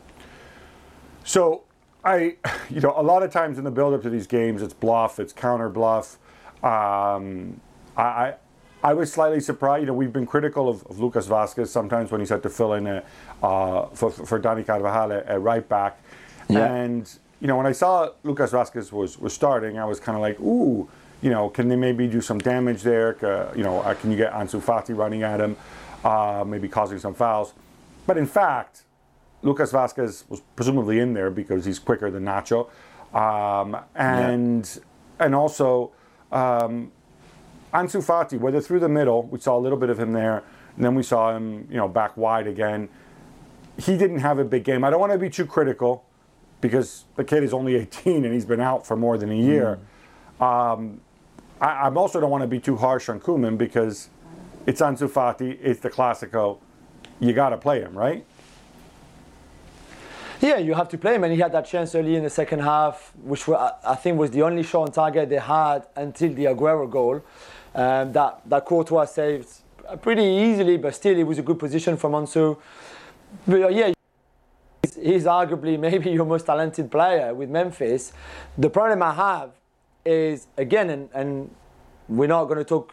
So I, you know, a lot of times in the build-up to these games, it's bluff, it's counter bluff. Um, I, I was slightly surprised. You know, we've been critical of, of Lucas Vazquez sometimes when he's had to fill in a, uh, for for Dani Carvajal at right back. Yeah. And you know, when I saw Lucas Vazquez was was starting, I was kind of like, ooh, you know, can they maybe do some damage there? Uh, you know, uh, can you get Ansu Fati running at him, uh, maybe causing some fouls? But in fact, Lucas Vazquez was presumably in there because he's quicker than Nacho, um, and yeah. and also um, Ansu Fati, whether through the middle, we saw a little bit of him there, and then we saw him, you know, back wide again. He didn't have a big game. I don't want to be too critical because the kid is only eighteen and he's been out for more than a year. Mm. Um, I, I also don't want to be too harsh on Koeman because it's Ansu Fati, it's the Clasico. You got to play him, right? Yeah, you have to play him, and he had that chance early in the second half, which were, I think was the only shot on target they had until the Aguero goal. Um, that that Courtois saved pretty easily, but still it was a good position from Ansu. But uh, yeah, he's, he's arguably maybe your most talented player with Memphis. The problem I have is, again, and, and we're not going to talk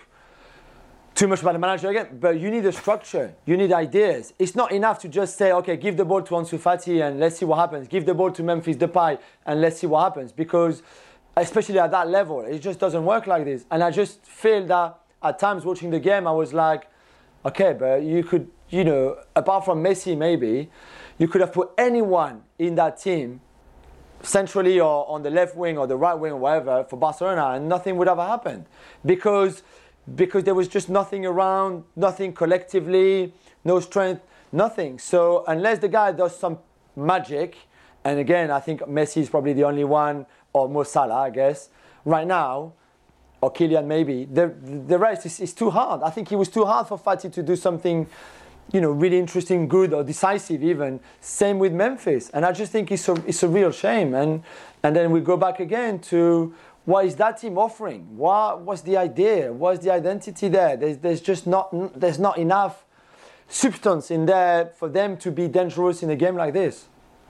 too much about the manager again, but you need a structure, you need ideas. It's not enough to just say, okay, give the ball to Ansu Fati and let's see what happens. Give the ball to Memphis Depay and let's see what happens. Because especially at that level, it just doesn't work like this. And I just feel that at times watching the game, I was like, okay, but you could, you know, apart from Messi maybe, you could have put anyone in that team centrally or on the left wing or the right wing or whatever for Barcelona and nothing would have happened. Because because there was just nothing around, nothing collectively, no strength, nothing. So unless the guy does some magic, and again, I think Messi is probably the only one, or Mo Salah, I guess, right now, or Kylian maybe, the the rest is, is too hard. I think it was too hard for Fati to do something, you know, really interesting, good, or decisive even. Same with Memphis. And I just think it's a, it's a real shame. And and then we go back again to, what is that team offering? What what's the idea? What's the identity there? There's there's just not there's not enough substance in there for them to be dangerous in a game like this.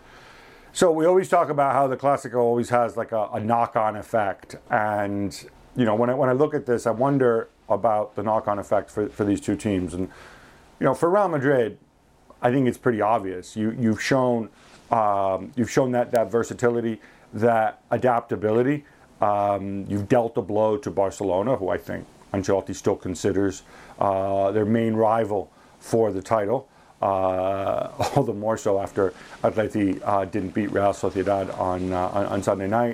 So we always talk about how the Clasico always has like a, a knock-on effect, and you know when I when I look at this, I wonder about the knock-on effect for, for these two teams. And you know, for Real Madrid, I think it's pretty obvious. You you've shown um, you've shown that that versatility, that adaptability. Um, you've dealt a blow to Barcelona, who I think Ancelotti still considers uh, their main rival for the title, uh, all the more so after Atleti uh, didn't beat Real Sociedad on, uh, on, on Sunday night.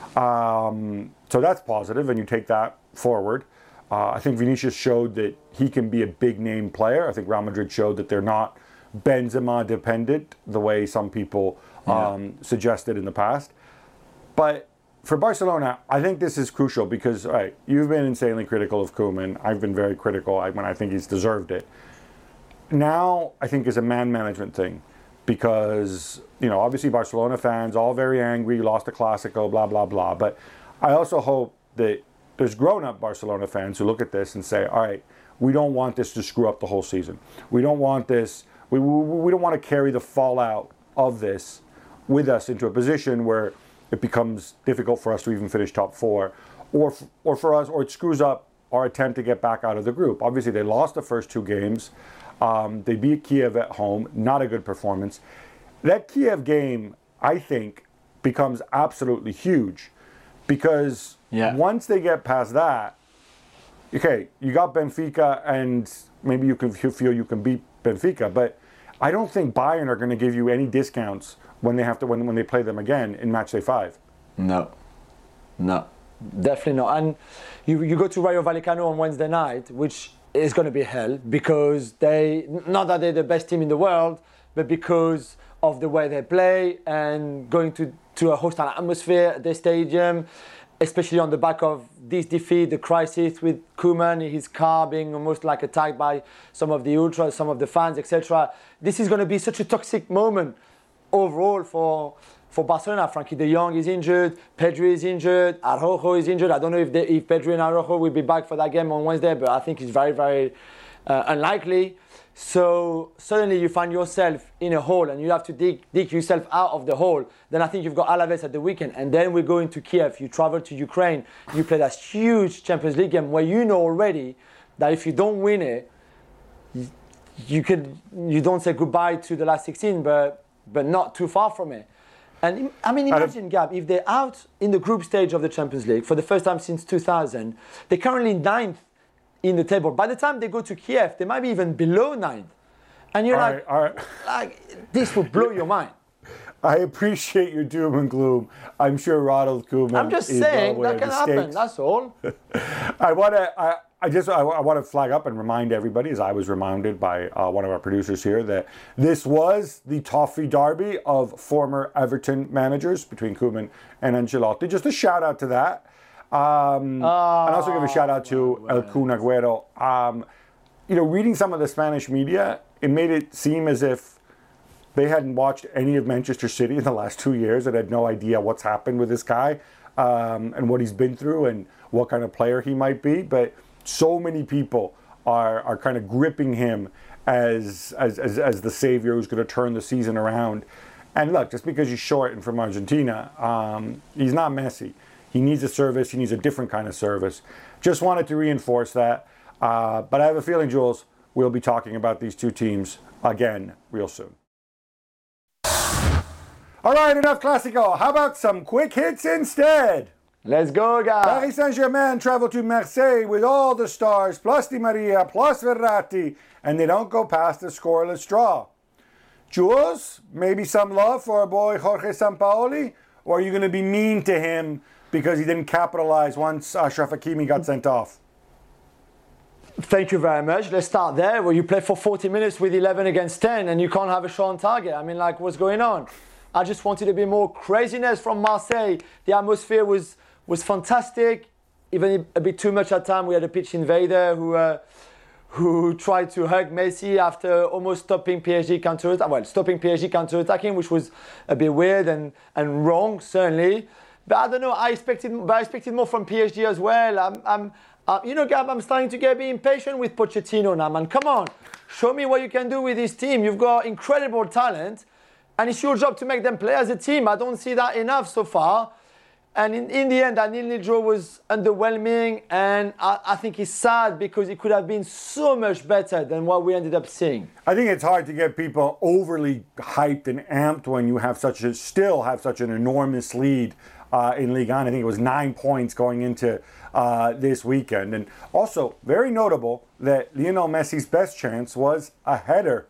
Um, so that's positive, and you take that forward. Uh, I think Vinicius showed that he can be a big-name player. I think Real Madrid showed that they're not Benzema-dependent, the way some people um, yeah. suggested in the past. But for Barcelona, I think this is crucial because, all right, you've been insanely critical of Koeman. I've been very critical when I think he's deserved it. Now, I think is a man management thing because, you know, obviously Barcelona fans, all very angry, lost the Clasico, blah, blah, blah. But I also hope that there's grown-up Barcelona fans who look at this and say, all right, we don't want this to screw up the whole season. We don't want this, we, we, we don't want to carry the fallout of this with us into a position where it becomes difficult for us to even finish top four, or or for us, or it screws up our attempt to get back out of the group. Obviously, they lost the first two games. Um, they beat Kiev at home, not a good performance. That Kiev game, I think, becomes absolutely huge because Yeah. once they get past that, okay, you got Benfica and maybe you can you feel you can beat Benfica, but I don't think Bayern are going to give you any discounts when they have to when, when they play them again in match day five. No, no, definitely not. And you you go to Rayo Vallecano on Wednesday night, which is going to be hell because they not that they're the best team in the world, but because of the way they play and going to to a hostile atmosphere at their stadium, especially on the back of this defeat, the crisis with Koeman, his car being almost like attacked by some of the ultras, some of the fans, et cetera. This is going to be such a toxic moment overall for for Barcelona. Frankie de Jong is injured, Pedri is injured, Araujo is injured. I don't know if they, if Pedri and Araujo will be back for that game on Wednesday, but I think it's very, very uh, unlikely. So suddenly you find yourself in a hole and you have to dig, dig yourself out of the hole. Then I think you've got Alaves at the weekend and then we go into Kiev. You travel to Ukraine. You play that huge Champions League game where you know already that if you don't win it, you could you don't say goodbye to the last sixteen, but but not too far from it. And I mean, imagine, Gab, if they're out in the group stage of the Champions League for the first time since two thousand, they're currently ninth in the table. By the time they go to Kiev, they might be even below ninth. And you're All like, right, all right. like, this would blow your mind. I appreciate your doom and gloom. I'm sure Ronald Koeman. I'm just is saying well aware that can of the happen. stakes. That's all. I want to. I, I just. I, I want to flag up and remind everybody, as I was reminded by uh, one of our producers here, that this was the Toffee Derby of former Everton managers between Koeman and Ancelotti. Just a shout out to that. Um, Oh, and also give a shout out to El Kun Agüero. Um, you know, reading some of the Spanish media, it made it seem as if they hadn't watched any of Manchester City in the last two years and had no idea what's happened with this guy um, and what he's been through and what kind of player he might be. But so many people are are kind of gripping him as as as, as the savior who's going to turn the season around. And look, just because he's short and from Argentina, um, he's not Messi. He needs a service. He needs a different kind of service. Just wanted to reinforce that. Uh, but I have a feeling, Jules, we'll be talking about these two teams again real soon. All right, enough Classico. How about some quick hits instead? Let's go, Gab. Paris Saint-Germain travel to Marseille with all the stars, plus Di Maria, plus Verratti, and they don't go past the scoreless draw. Jules, maybe some love for our boy Jorge Sampaoli? Or are you going to be mean to him because he didn't capitalize once Achraf Hakimi got sent off? Thank you very much. Let's start there, where you play for forty minutes with eleven against ten and you can't have a shot on target. I mean, like, what's going on? I just wanted a bit more craziness from Marseille. The atmosphere was was fantastic, even a bit too much at time. We had a pitch invader who uh, who tried to hug Messi after almost stopping P S G counter well, stopping P S G counter attacking, which was a bit weird and, and wrong, certainly. But I don't know. I expected, but I expected more from P S G as well. I'm, I'm uh, you know, Gab, I'm starting to get a bit impatient with Pochettino now, man. Come on, show me what you can do with this team. You've got incredible talent, and it's your job to make them play as a team. I don't see that enough so far. And in, in the end, that nil-nil draw was underwhelming, and I, I think it's sad because it could have been so much better than what we ended up seeing. I think it's hard to get people overly hyped and amped when you have such a, still have such an enormous lead uh, in Ligue one. I think it was nine points going into uh, this weekend. And also, very notable that Lionel Messi's best chance was a header.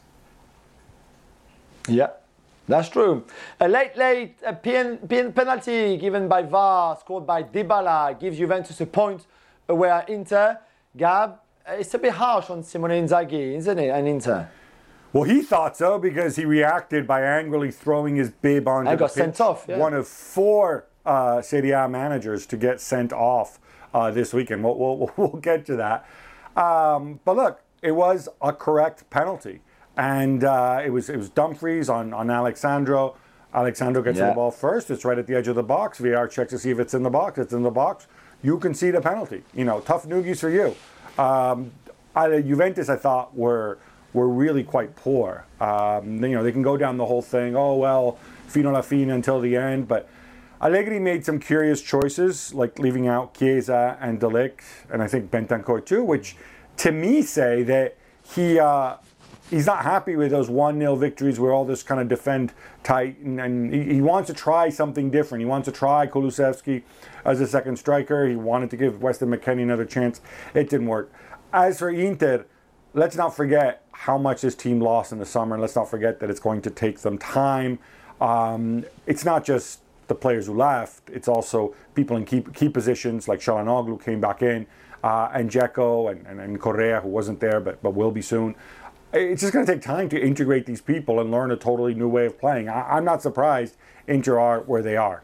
Yeah. That's true. A late, late a pen, pen, penalty given by V A R, scored by Dybala, gives Juventus a point away at Inter. Gab, it's a bit harsh on Simone Inzaghi, isn't it, and Inter? Well, he thought so because he reacted by angrily throwing his bib onto And the got pitch. sent off, yeah. One of four uh, Serie A managers to get sent off uh, this weekend. We'll, we'll, we'll get to that. Um, but look, it was a correct penalty. And uh, it was it was Dumfries on, on Alexandro. Alexandro gets Yeah. the ball first. It's right at the edge of the box. V A R checks to see if it's in the box. It's in the box. You concede a penalty. You know, tough noogies for you. Um, I, Juventus, I thought, were were really quite poor. Um, you know, they can go down the whole thing. Oh, well, fino la fine until the end. But Allegri made some curious choices, like leaving out Chiesa and De Ligt, and I think Bentancur too, which to me say that he uh, he's not happy with those one nil victories where all this kind of defend tight, and, and he, he wants to try something different. He wants to try Kulusevski as a second striker. He wanted to give Weston McKennie another chance. It didn't work. As for Inter, let's not forget how much this team lost in the summer. Let's not forget that it's going to take them time. Um, it's not just the players who left. It's also people in key, key positions like Çalhanoğlu came back in, uh, and Dzeko and, and, and Correa, who wasn't there but, but will be soon. It's just going to take time to integrate these people and learn a totally new way of playing. I, I'm not surprised Inter are where they are.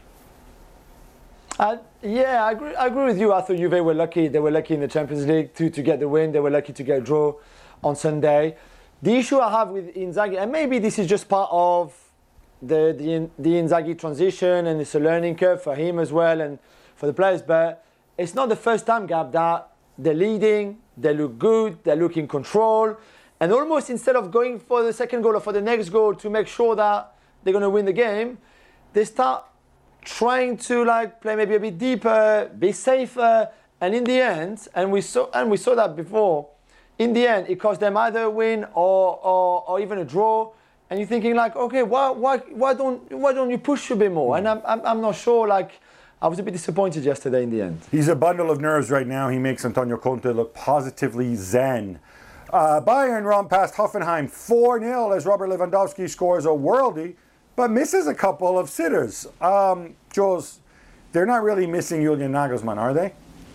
Uh, yeah, I agree, I agree with you. I thought Juve were lucky. They were lucky in the Champions League to, to get the win. They were lucky to get a draw on Sunday. The issue I have with Inzaghi, and maybe this is just part of the, the, the Inzaghi transition, and it's a learning curve for him as well and for the players, but it's not the first time, Gab, that they're leading, they look good, they look in control, and almost instead of going for the second goal or for the next goal to make sure that they're going to win the game, they start trying to like play maybe a bit deeper, be safer, and in the end, and we saw and we saw that before, in the end, it cost them either a win or, or, or even a draw. And you're thinking like, okay, why why why don't why don't you push a bit more? And I'm I'm, I'm not sure. Like, I was a bit disappointed yesterday in the end. He's a bundle of nerves right now. He makes Antonio Conte look positively zen. Uh, Bayern run past Hoffenheim four nil as Robert Lewandowski scores a worldie, but misses a couple of sitters. Um, Jules, they're not really missing Julian Nagelsmann, are they?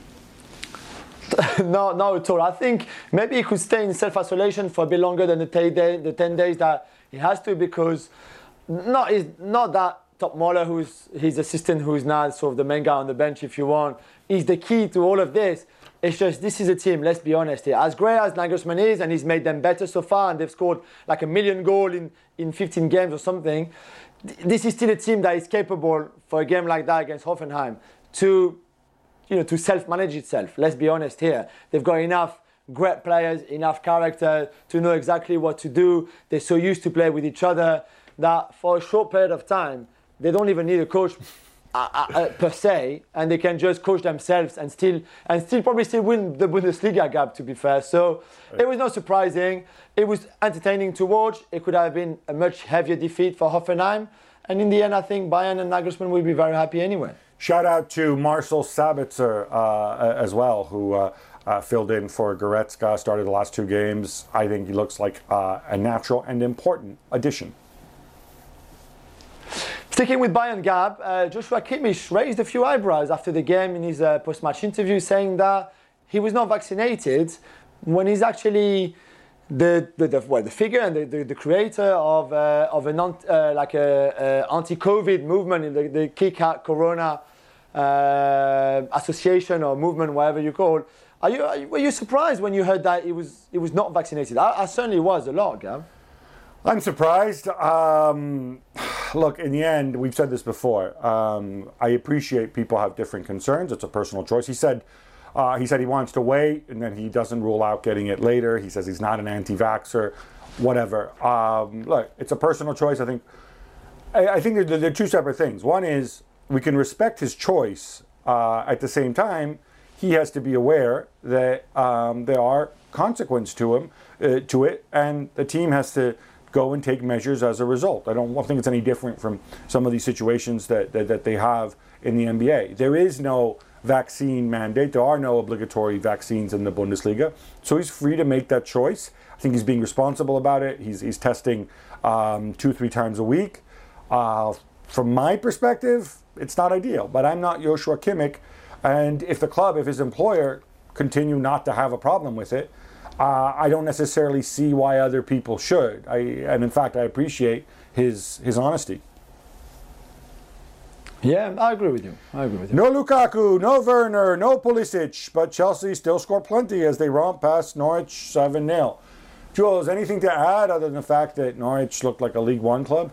no, no at all. I think maybe he could stay in self-isolation for a bit longer than the ten, day, the ten days that he has to, because not, he's not that Top Muller, who's his assistant, who's now sort of the main guy on the bench, if you want. He's the key to all of this. It's just, this is a team, let's be honest here. As great as Nagelsmann is, and he's made them better so far, and they've scored like a million goals in, in fifteen games or something, th- this is still a team that is capable for a game like that against Hoffenheim to, you know, to self-manage itself. Let's be honest here. They've got enough great players, enough character to know exactly what to do. They're so used to play with each other that for a short period of time, they don't even need a coach uh, uh, per se, and they can just coach themselves and still and still probably still win the Bundesliga, Gab, to be fair. So right. It was not surprising. It was entertaining to watch. It could have been a much heavier defeat for Hoffenheim. And in the end, I think Bayern and Nagelsmann will be very happy anyway. Shout out to Marcel Sabitzer uh, as well, who uh, uh, filled in for Goretzka, started the last two games. I think he looks like uh, a natural and important addition. Sticking with Bayern, Gab, uh, Joshua Kimmich raised a few eyebrows after the game in his uh, post-match interview, saying that he was not vaccinated when he's actually the the, the, well, the figure and the, the, the creator of uh, of an uh, like a, a anti-COVID movement in the, the Kick Out Corona uh, association or movement, whatever you call it. Are you, are you were you surprised when you heard that he was he was not vaccinated? I, I certainly was a lot, Gab. I'm surprised. Um, look, in the end, we've said this before. Um, I appreciate people have different concerns. It's a personal choice. He said uh, he said he wants to wait, and then he doesn't rule out getting it later. He says he's not an anti-vaxxer, whatever. Um, look, it's a personal choice. I think I, I think they're, they're two separate things. One is we can respect his choice. Uh, at the same time, he has to be aware that um, there are consequences to him, uh, to it, and the team has to go and take measures as a result. I don't think it's any different from some of these situations that, that, that they have in the N B A. There is no vaccine mandate. There are no obligatory vaccines in the Bundesliga. So he's free to make that choice. I think he's being responsible about it. He's, he's testing um, two, three times a week. Uh, from my perspective, it's not ideal, but I'm not Joshua Kimmich. And if the club, if his employer continue not to have a problem with it, Uh, I don't necessarily see why other people should. I, and in fact, I appreciate his his honesty. Yeah, I agree with you. I agree with you. No Lukaku, no Werner, no Pulisic, but Chelsea still score plenty as they romp past Norwich seven nil. Jules, anything to add other than the fact that Norwich looked like a League One club?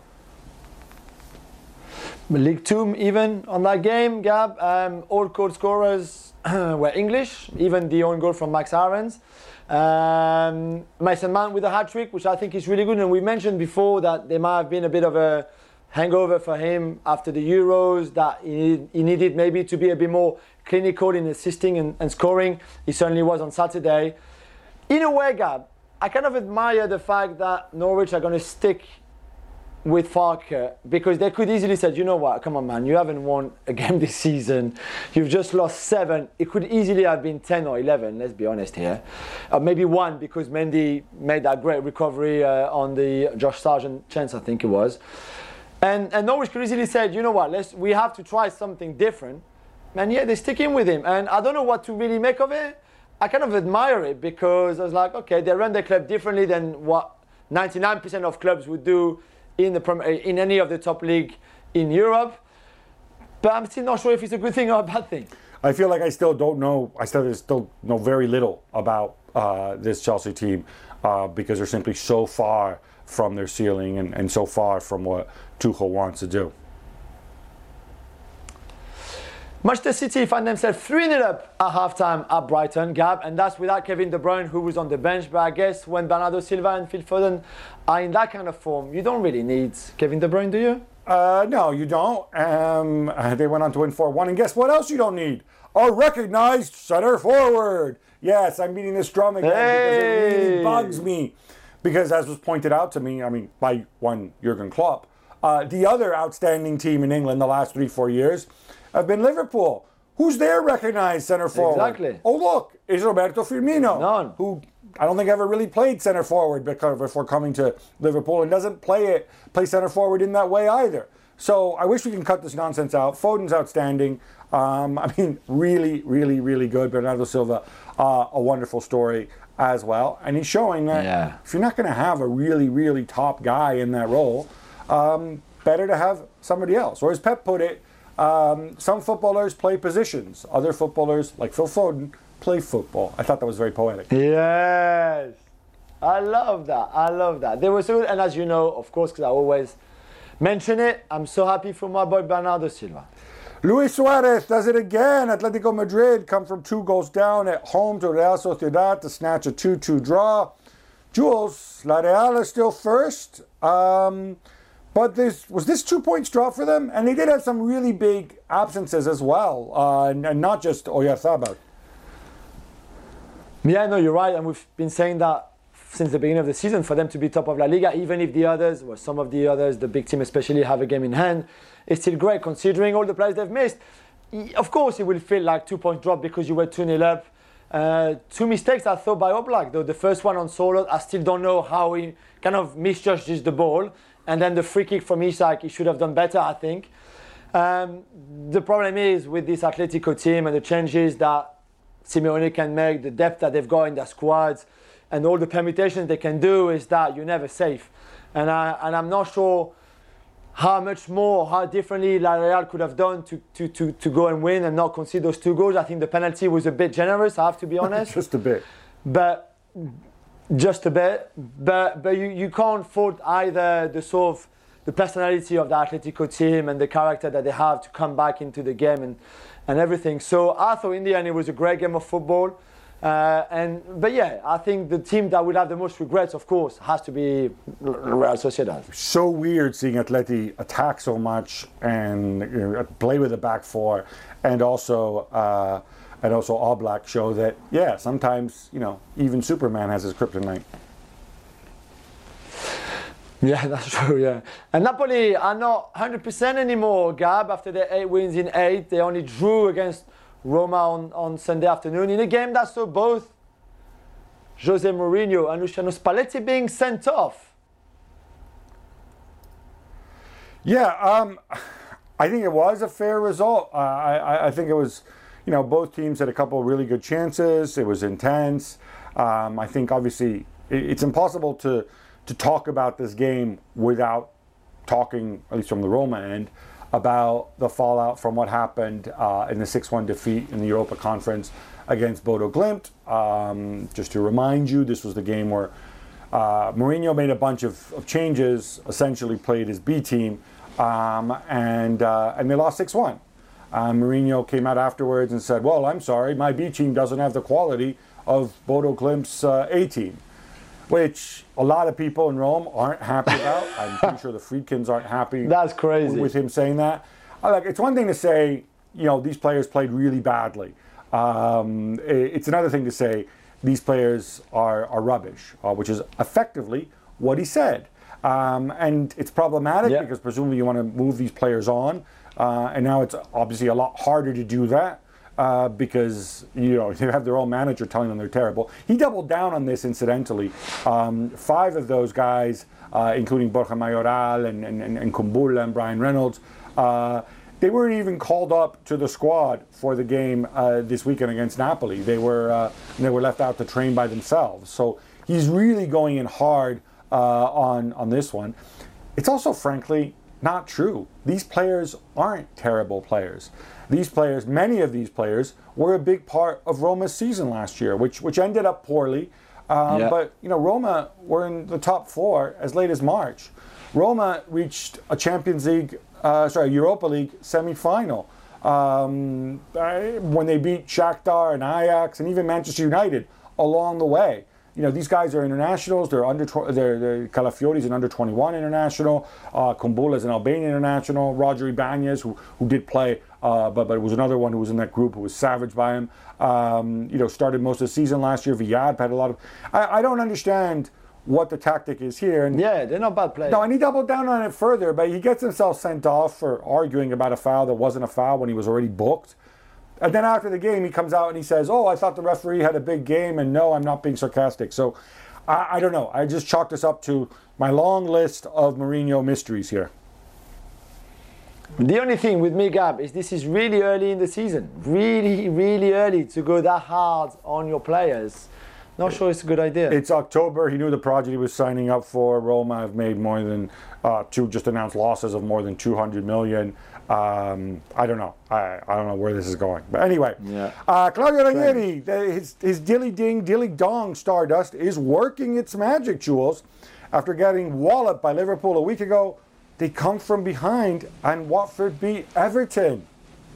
League Two even on that game, Gab. Um, all goal scorers were English, even the own goal from Max Aarons. Um, Mason Mount with a hat-trick, which I think is really good. And we mentioned before that there might have been a bit of a hangover for him after the Euros, that he, he needed maybe to be a bit more clinical in assisting and, and scoring. He certainly was on Saturday. In a way, Gab, I kind of admire the fact that Norwich are going to stick with Farke, because they could easily say, you know what, come on man, you haven't won a game this season, you've just lost seven. It could easily have been ten or eleven, let's be honest here. Uh, maybe one, because Mendy made that great recovery uh, on the Josh Sargent chance, I think it was. And, and Norwich could easily say, you know what, let's, we have to try something different. And yeah, they're sticking with him. And I don't know what to really make of it. I kind of admire it, because I was like, okay, they run their club differently than what ninety-nine percent of clubs would do in the in any of the top league in Europe. But I'm still not sure if it's a good thing or a bad thing. I feel like I still don't know. I still still know very little about uh, this Chelsea team uh, because they're simply so far from their ceiling and, and so far from what Tuchel wants to do. Manchester City find themselves three nil up at halftime at Brighton, Gab, and that's without Kevin De Bruyne, who was on the bench. But I guess when Bernardo Silva and Phil Foden are in that kind of form, you don't really need Kevin De Bruyne, do you? Uh, no, you don't. Um, they went on to win four one, and guess what else you don't need? A recognized center forward. Yes, I'm beating this drum again hey. because it really bugs me. Because as was pointed out to me, I mean, by one Jurgen Klopp, uh, the other outstanding team in England the last three, four years have been Liverpool. Who's their recognized center forward? Exactly. Oh, look, it's Roberto Firmino. None. Who I don't think ever really played center forward because before coming to Liverpool, and doesn't play it play center forward in that way either. So I wish we can cut this nonsense out. Foden's outstanding. Um, I mean, really, really, really good. Bernardo Silva, uh, a wonderful story as well. And he's showing that yeah. if you're not going to have a really, really top guy in that role, um, better to have somebody else. Or as Pep put it, Um, some footballers play positions. Other footballers, like Phil Foden, play football. I thought that was very poetic. Yes. I love that. I love that. They were so good. And as you know, of course, because I always mention it, I'm so happy for my boy Bernardo Silva. Luis Suarez does it again. Atletico Madrid come from two goals down at home to Real Sociedad to snatch a two two draw. Jules, La Real is still first. Um... But this was this two points draw for them, and they did have some really big absences as well, uh, and, and not just Oyarzabal. Yeah, no, you're right, and we've been saying that since the beginning of the season for them to be top of La Liga, even if the others, or some of the others, the big team especially, have a game in hand, it's still great considering all the players they've missed. Of course, it will feel like two point drop because you were two nil up. Uh, two mistakes I thought by Oblak, though. The first one on Solo, I still don't know how he kind of misjudges the ball. And then the free kick from Isak, he should have done better, I think. Um, the problem is with this Atletico team and the changes that Simeone can make, the depth that they've got in their squads, and all the permutations they can do, is that you're never safe. And, I, and I'm not sure how much more, how differently La Real could have done to, to, to, to go and win and not concede those two goals. I think the penalty was a bit generous, I have to be honest. Just a bit. But... Just a bit, but but you, you can't fault either the sort of the personality of the Atletico team and the character that they have to come back into the game and, and everything. So I thought in the end it was a great game of football, uh, and but yeah, I think the team that will have the most regrets, of course, has to be Real Sociedad. So weird seeing Atleti attack so much and you know, play with a back four, and also. Uh, And also Oblak show that, yeah, sometimes, you know, even Superman has his kryptonite. Yeah, that's true, yeah. And Napoli are not one hundred percent anymore, Gab, after their eight wins in eight. They only drew against Roma on, on Sunday afternoon in a game that saw both Jose Mourinho and Luciano Spalletti being sent off. Yeah, um, I think it was a fair result. Uh, I, I think it was... You know, both teams had a couple of really good chances. It was intense. Um, I think, obviously, it, it's impossible to to talk about this game without talking, at least from the Roma end, about the fallout from what happened uh, in the six one defeat in the Europa Conference against Bodo Glimt. Um, just to remind you, this was the game where uh, Mourinho made a bunch of, of changes, essentially played his B team, um, and uh, and they lost six one. Uh, Mourinho came out afterwards and said, well, I'm sorry, my B team doesn't have the quality of Bodo Glimt's uh, A team, which a lot of people in Rome aren't happy about. I'm pretty sure the Friedkins aren't happy. That's crazy. With him saying that. I like, it's one thing to say, you know, these players played really badly. Um, it's another thing to say, these players are, are rubbish, uh, which is effectively what he said. Um, and it's problematic yeah. because presumably you want to move these players on. Uh, and now it's obviously a lot harder to do that uh, because, you know, they have their own manager telling them they're terrible. He doubled down on this, incidentally. Um, five of those guys, uh, including Borja Mayoral and, and, and, and Kumbulla and Brian Reynolds, uh, they weren't even called up to the squad for the game uh, this weekend against Napoli. They were uh, they were left out to train by themselves. So he's really going in hard uh, on on this one. It's also, frankly, not true. These players aren't terrible players. These players, many of these players, were a big part of Roma's season last year, which which ended up poorly. Um, yeah. But you know, Roma were in the top four as late as March. Roma reached a Champions League. Uh, sorry, Europa League semi-final um, when they beat Shakhtar and Ajax and even Manchester United along the way. You know, these guys are internationals. They're under. They're, they're Calafiori's an under twenty-one international. Uh, Kumbulla's an Albanian international. Roger Ibanez, who who did play, uh, but but it was another one who was in that group who was savaged by him. Um, you know, started most of the season last year. Viad had a lot of. I, I don't understand what the tactic is here. And yeah, they're not bad players. No, and he doubled down on it further, but he gets himself sent off for arguing about a foul that wasn't a foul when he was already booked. And then after the game, he comes out and he says, oh, I thought the referee had a big game, and no, I'm not being sarcastic. So, I, I don't know. I just chalked this up to my long list of Mourinho mysteries here. The only thing with me, Gab, is this is really early in the season. Really, really early to go that hard on your players. Not sure it's a good idea. It's October. He knew the project he was signing up for. Roma have made more than uh, two, just announced losses of more than two hundred million. Um, I don't know. I, I don't know where this is going. But anyway, yeah. uh, Claudio Ranieri, his, his dilly ding, dilly dong Stardust is working its magic, Jules. After getting walloped by Liverpool a week ago, they come from behind and Watford beat Everton.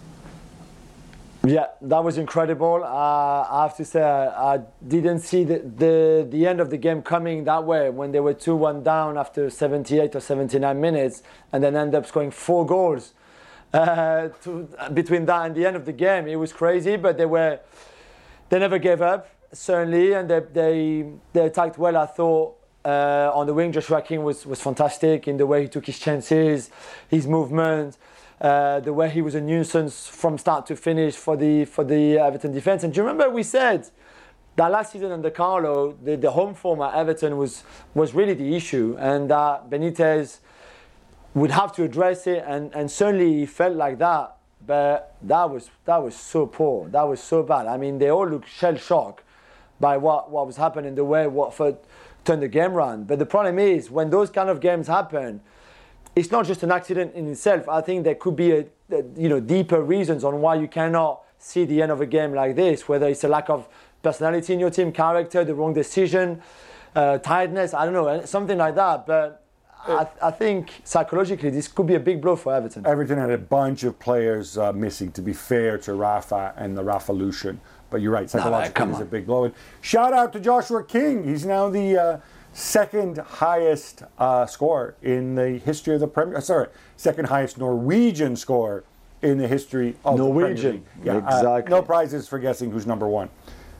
Yeah, that was incredible. Uh, I have to say, I, I didn't see the, the the end of the game coming that way when they were two one down after seventy-eight or seventy-nine minutes and then end up scoring four goals uh, to, between that and the end of the game. It was crazy, but they were they never gave up, certainly, and they they, they attacked well, I thought. Uh, on the wing, Joshua King was, was fantastic in the way he took his chances, his movement. Uh, the way he was a nuisance from start to finish for the for the Everton defense. And do you remember we said that last season under Carlo, the, the home form at Everton was was really the issue, and that Benitez would have to address it, and, and certainly he felt like that. But that was that was so poor. That was so bad. I mean, they all looked shell shocked by what, what was happening, the way Watford turned the game around. But the problem is when those kind of games happen, it's not just an accident in itself. I think there could be a, a, you know, deeper reasons on why you cannot see the end of a game like this, whether it's a lack of personality in your team, character, the wrong decision, uh, tiredness, I don't know, something like that. But I, I think psychologically this could be a big blow for Everton. Everton had a bunch of players uh, missing, to be fair to Rafa and the Rafa-lution. But you're right, psychologically no, it's a big blow. And shout out to Joshua King. He's now the uh, second highest uh, scorer in the history of the Premier. Sorry, second highest Norwegian scorer in the history of Norwegian. the Premier League. Yeah, exactly. Uh, no prizes for guessing who's number one.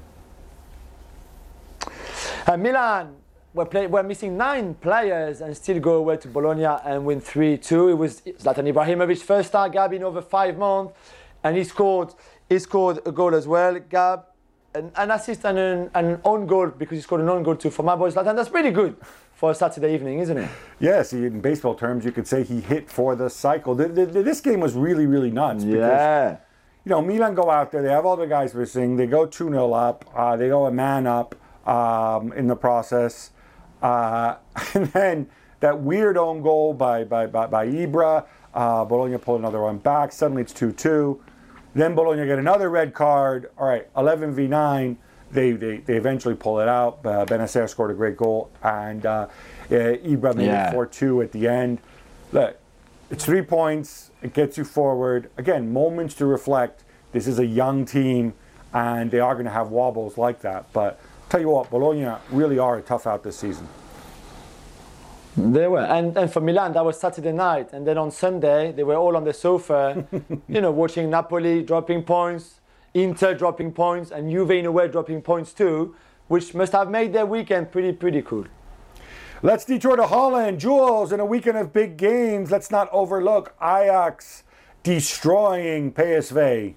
Uh, Milan were, play, were missing nine players and still go away to Bologna and win three two. It was Zlatan Ibrahimovic's first start, Gab, in over five months, and he scored. He scored a goal as well, Gab. An, an assist and an, an own goal, because he scored an own goal too for my boy Zlatan. That's pretty good for a Saturday evening, isn't it? Yes, in baseball terms, you could say he hit for the cycle. The, the, the, this game was really, really nuts. Because, yeah. you know, Milan go out there, they have all the guys missing, they go two nil up, uh, they go a man up um, in the process. Uh, and then that weird own goal by, by, by, by Ibra, uh, Bologna pull another one back, suddenly it's two two. Then Bologna get another red card. All right, eleven v nine. They they, they eventually pull it out. Uh, Benacer scored a great goal, and uh, uh, Ibra made yeah. it four two at the end. Look, it's three points. It gets you forward. Again, moments to reflect. This is a young team, and they are going to have wobbles like that. But I'll tell you what, Bologna really are a tough out this season. They were, and, and for Milan, that was Saturday night, and then on Sunday, they were all on the sofa, you know, watching Napoli dropping points, Inter dropping points, and Juve in a way dropping points too. which must have made their weekend pretty, pretty cool. Let's detour to Holland. Jules, in a weekend of big games, let's not overlook Ajax destroying P S V.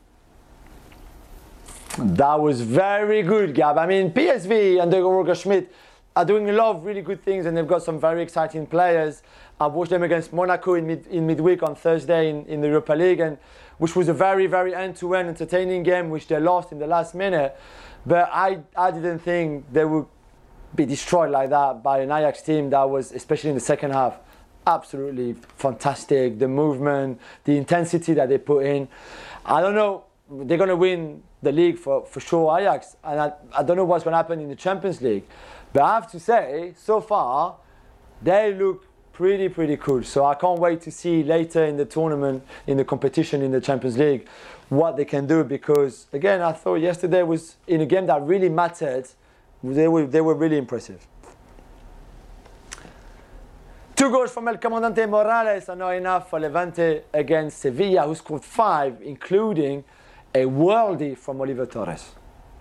That was very good, Gab. I mean, P S V under Roger Schmidt are doing a lot of really good things, and they've got some very exciting players. I've watched them against Monaco in, mid, in midweek on Thursday in, in the Europa League, and which was a very, very end-to-end entertaining game, which they lost in the last minute. But I, I didn't think they would be destroyed like that by an Ajax team that was, especially in the second half, absolutely fantastic. The movement, the intensity that they put in. I don't know, they're going to win the league for, for sure, Ajax. And I, I don't know what's going to happen in the Champions League. But I have to say, so far, they look pretty, pretty cool. So I can't wait to see later in the tournament, in the competition in the Champions League, what they can do. Because, again, I thought yesterday was in a game that really mattered. They were, they were really impressive. Two goals from El Comandante Morales are not enough for Levante against Sevilla, who scored five, including a worldie from Oliver Torres.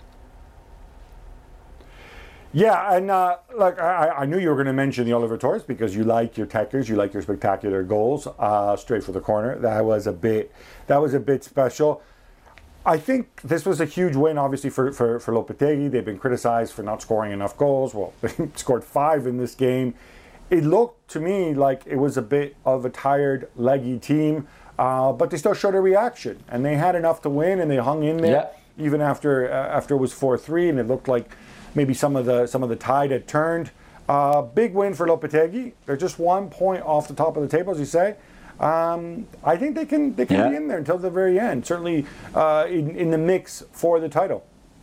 Yeah, and uh, look, I, I knew you were going to mention the Oliver Torres because you like your techers, you like your spectacular goals, uh, straight for the corner. That was a bit, that was a bit special. I think this was a huge win, obviously, for, for, for Lopetegui. They've been criticized for not scoring enough goals. Well, they scored five in this game. It looked to me like it was a bit of a tired, leggy team, uh, but they still showed a reaction, and they had enough to win, and they hung in there yeah. even after uh, after it was four three, and it looked like maybe some of the some of the tide had turned. Uh, big win for Lopetegui. They're just one point off the top of the table, as you say. Um, I think they can they can yeah. be in there until the very end. Certainly uh, in in the mix for the title.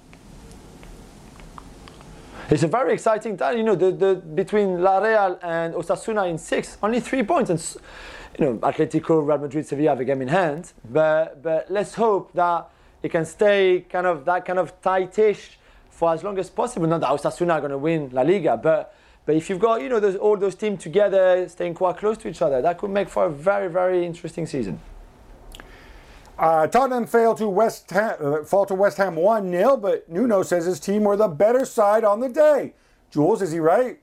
It's a very exciting time, you know, the, the, between La Real and Osasuna in six, only three points. And, you know, Atletico, Real Madrid, Sevilla have a game in hand. But, but let's hope that it can stay kind of that kind of tightish for as long as possible. Not that Osasuna are going to win La Liga, but but if you've got, you know, those, all those teams together, staying quite close to each other, that could make for a very, very interesting season. Uh, Tottenham failed to West Ham, uh, fall to West Ham one nil, but Nuno says his team were the better side on the day. Jules, is he right?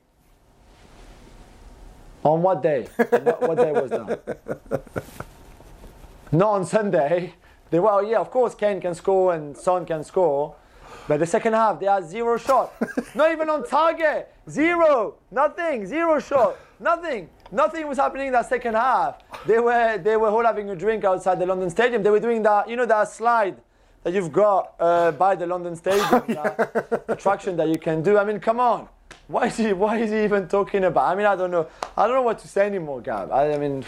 On what day? what, what day was that? Not on Sunday. They were, yeah, of course, Kane can score and Son can score. But the second half, they had zero shot. Not even on target. Zero. Nothing. Zero shot. Nothing. Nothing was happening in that second half. They were they were all having a drink outside the London Stadium. They were doing that, you know, that slide that you've got uh, by the London Stadium, that attraction that you can do. I mean, come on. Why is he why is he even talking about? I mean, I don't know. I don't know what to say anymore, Gab. I, I mean,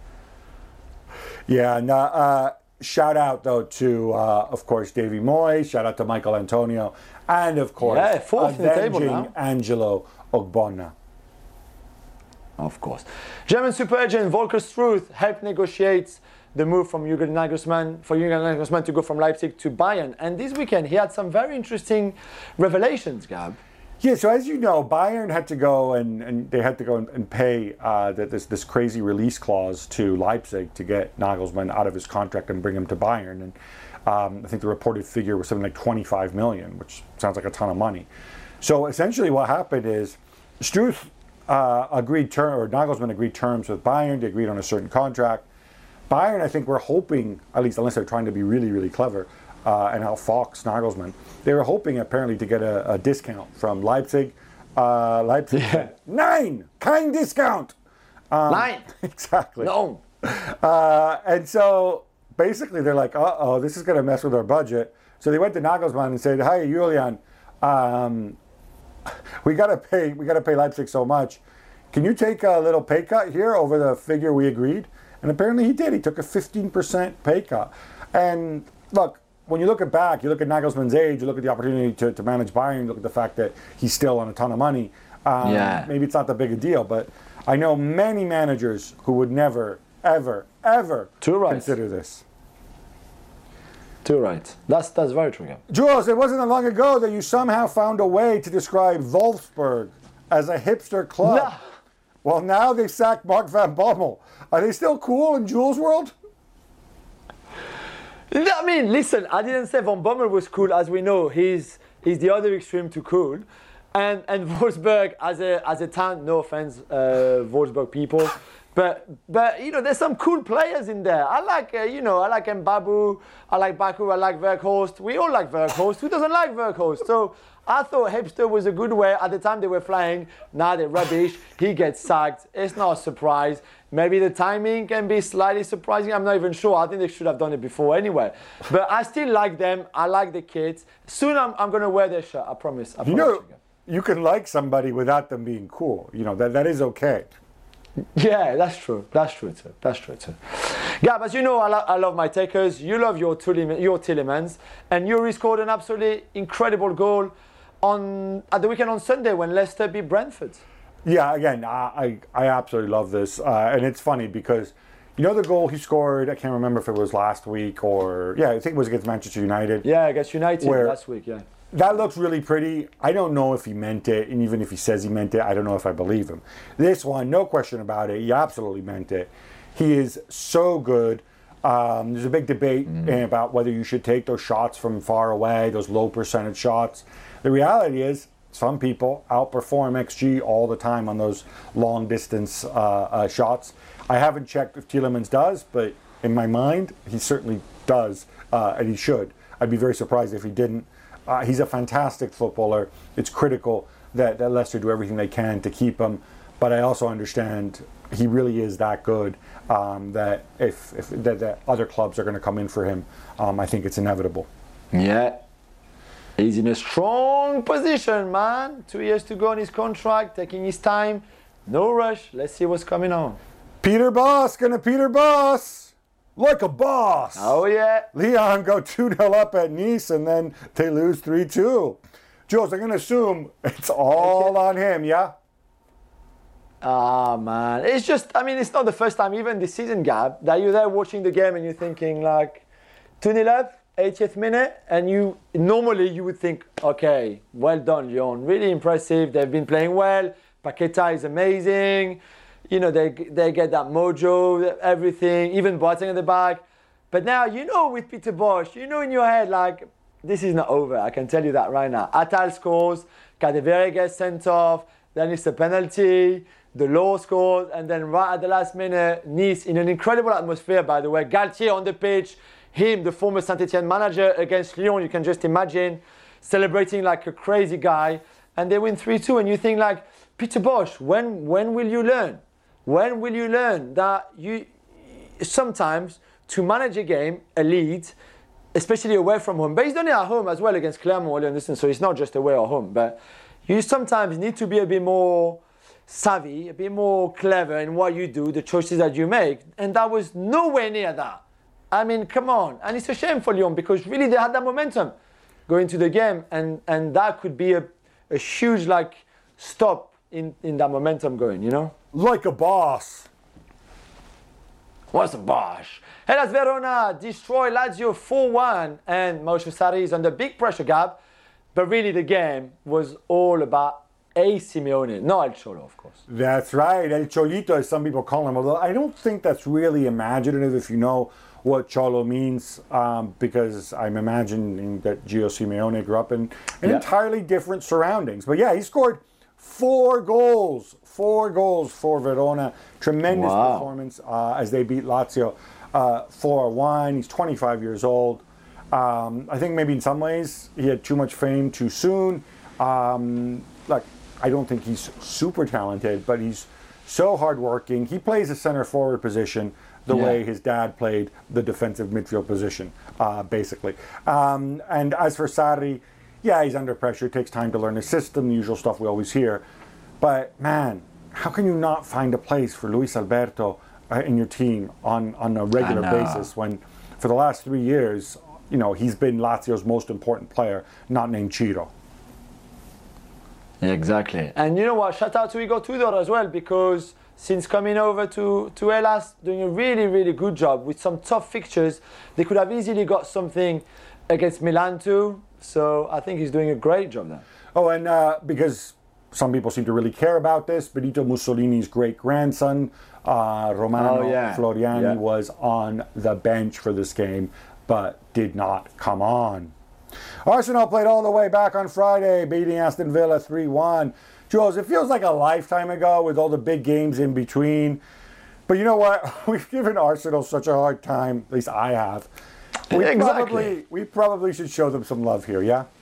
yeah. No, uh, shout out though to uh, of course Davy Moyes. Shout out to Michael Antonio, and of course yeah, fourth in the table now. Angelo Ogbonna. Of course. German super agent Volker Struth helped negotiate the move from Jürgen Nagelsmann, for Jürgen Nagelsmann to go from Leipzig to Bayern. And this weekend he had some very interesting revelations, Gab. Yeah, so as you know, Bayern had to go and, and they had to go and, and pay uh, this this crazy release clause to Leipzig to get Nagelsmann out of his contract and bring him to Bayern. And um, I think the reported figure was something like twenty-five million, which sounds like a ton of money. So essentially what happened is Struth Uh, agreed term, or Nagelsmann agreed terms with Bayern. They agreed on a certain contract. Bayern, I think, were hoping, at least unless they're trying to be really, really clever, uh, and outfox Nagelsmann, they were hoping apparently to get a, a discount from Leipzig. Uh, Leipzig, yeah. nine, kind discount. Um, nine, exactly. No. Uh, and so basically, they're like, uh oh, this is going to mess with our budget. So they went to Nagelsmann and said, "Hi, Julian. Um, We gotta pay. We gotta pay Leipzig so much. Can you take a little pay cut here over the figure we agreed?" And apparently he did. He took a fifteen percent pay cut. And look, when you look at back, you look at Nagelsmann's age, you look at the opportunity to, to manage Bayern, you look at the fact that he's still on a ton of money. Um, yeah. Maybe it's not that big a deal, but I know many managers who would never, ever, ever Too right. consider this. Too right. That's that's very true. Yeah. Jules, it wasn't that long ago that you somehow found a way to describe Wolfsburg as a hipster club. No. Well, now they sacked Mark van Bommel. Are they still cool in Jules' world? I mean, listen, I didn't say Von Bommel was cool. As we know, he's he's the other extreme to cool. And and Wolfsburg, as a as a town, no offense, uh, Wolfsburg people, but but you know, there's some cool players in there. I like uh, you know, I like Mbabu, I like Baku, I like Verkhorst. We all like Verkhorst. Who doesn't like Verkhorst? So I thought Hipster was a good way. At the time they were flying, now they're rubbish. He gets sacked. It's not a surprise. Maybe the timing can be slightly surprising. I'm not even sure. I think they should have done it before anyway. But I still like them. I like the kids. Soon I'm, I'm going to wear their shirt. I promise. I You promise know, you. you can like somebody without them being cool. You know, that, that is okay. Yeah, that's true. That's true too. That's true too. Gab, as you know, I, lo- I love my takers. You love your Tillem- your Tillemans, and Yuri scored an absolutely incredible goal on at the weekend on Sunday when Leicester beat Brentford. Yeah, again, I I, I absolutely love this, uh, and it's funny because you know the goal he scored. I can't remember if it was last week or yeah, I think it was against Manchester United. Yeah, against United Where- last week. Yeah. That looks really pretty. I don't know if he meant it, and even if he says he meant it, I don't know if I believe him. This one, no question about it, he absolutely meant it. He is so good. Um, there's a big debate mm. about whether you should take those shots from far away, those low percentage shots. The reality is, some people outperform X G all the time on those long distance uh, uh, shots. I haven't checked if Tielemans does, but in my mind, he certainly does, uh, and he should. I'd be very surprised if he didn't. Uh, he's a fantastic footballer. It's critical that, that Leicester do everything they can to keep him. But I also understand he really is that good um, that if, if that, that other clubs are going to come in for him, um, I think it's inevitable. Yeah. He's in a strong position, man. Two years to go on his contract, taking his time. No rush. Let's see what's coming on. Peter Bosz, gonna Peter Bosz. Like a boss. Oh, yeah. Lyon go two nil up at Nice, and then they lose three two. Jules, I'm going to assume it's all on him, yeah? Ah, man. It's just, I mean, it's not the first time, even this season, Gab, that you're there watching the game and you're thinking, like, two nil up, eightieth minute, and you, normally you would think, okay, well done, Lyon. Really impressive. They've been playing well. Paqueta is amazing. You know, they they get that mojo, everything, even Boateng at the back. But now, you know, with Peter Bosz, you know in your head, like, this is not over. I can tell you that right now. Atal scores, Cadevere gets sent off, then it's a penalty, the Law scores, and then right at the last minute, Nice, in an incredible atmosphere, by the way, Galtier on the pitch, him, the former Saint-Etienne manager, against Lyon, you can just imagine, celebrating like a crazy guy, and they win three two, and you think like, Peter Bosz, when when will you learn? When will you learn that you sometimes to manage a game, a lead, especially away from home, but he's done it at home as well against Clermont, listen, so it's not just away or home, but you sometimes need to be a bit more savvy, a bit more clever in what you do, the choices that you make, and that was nowhere near that. I mean, come on, and it's a shame for Lyon because really they had that momentum going to the game, and, and that could be a, a huge like stop in, in that momentum going, you know? Like a boss. What's a Bosch? Hellas Verona destroy Lazio four one, and Mauricio Sarri is under big pressure, Gab. But really the game was all about a Simeone, not El Cholo, of course. That's right. El Cholito, as some people call him, although I don't think that's really imaginative if you know what Cholo means, um, because I'm imagining that Gio Simeone grew up in, in Yeah. entirely different surroundings. But yeah, he scored four goals. Four goals for Verona. Tremendous Wow. performance uh, as they beat Lazio uh, four one. He's twenty-five years old. Um, I think maybe in some ways he had too much fame too soon. Um, like, I don't think he's super talented, but he's so hardworking. He plays a center forward position the Yeah. way his dad played the defensive midfield position, uh, basically. Um, and as for Sarri, yeah, he's under pressure. It takes time to learn the system, the usual stuff we always hear. But man, how can you not find a place for Luis Alberto uh, in your team on, on a regular know. basis when for the last three years, you know, he's been Lazio's most important player, not named Ciro. Exactly. And you know what? Shout out to Igor Tudor as well, because since coming over to, to Hellas, doing a really, really good job with some tough fixtures. They could have easily got something against Milan too. So I think he's doing a great job there. Oh, and uh, because some people seem to really care about this, Benito Mussolini's great-grandson, uh, Romano Oh, yeah. Floriani, Yeah. was on the bench for this game. but did not come on. Arsenal played all the way back on Friday, beating Aston Villa three one. Jules, it feels like a lifetime ago with all the big games in between. But you know what? We've given Arsenal such a hard time, at least I have. We, Exactly. probably, we probably should show them some love here, yeah?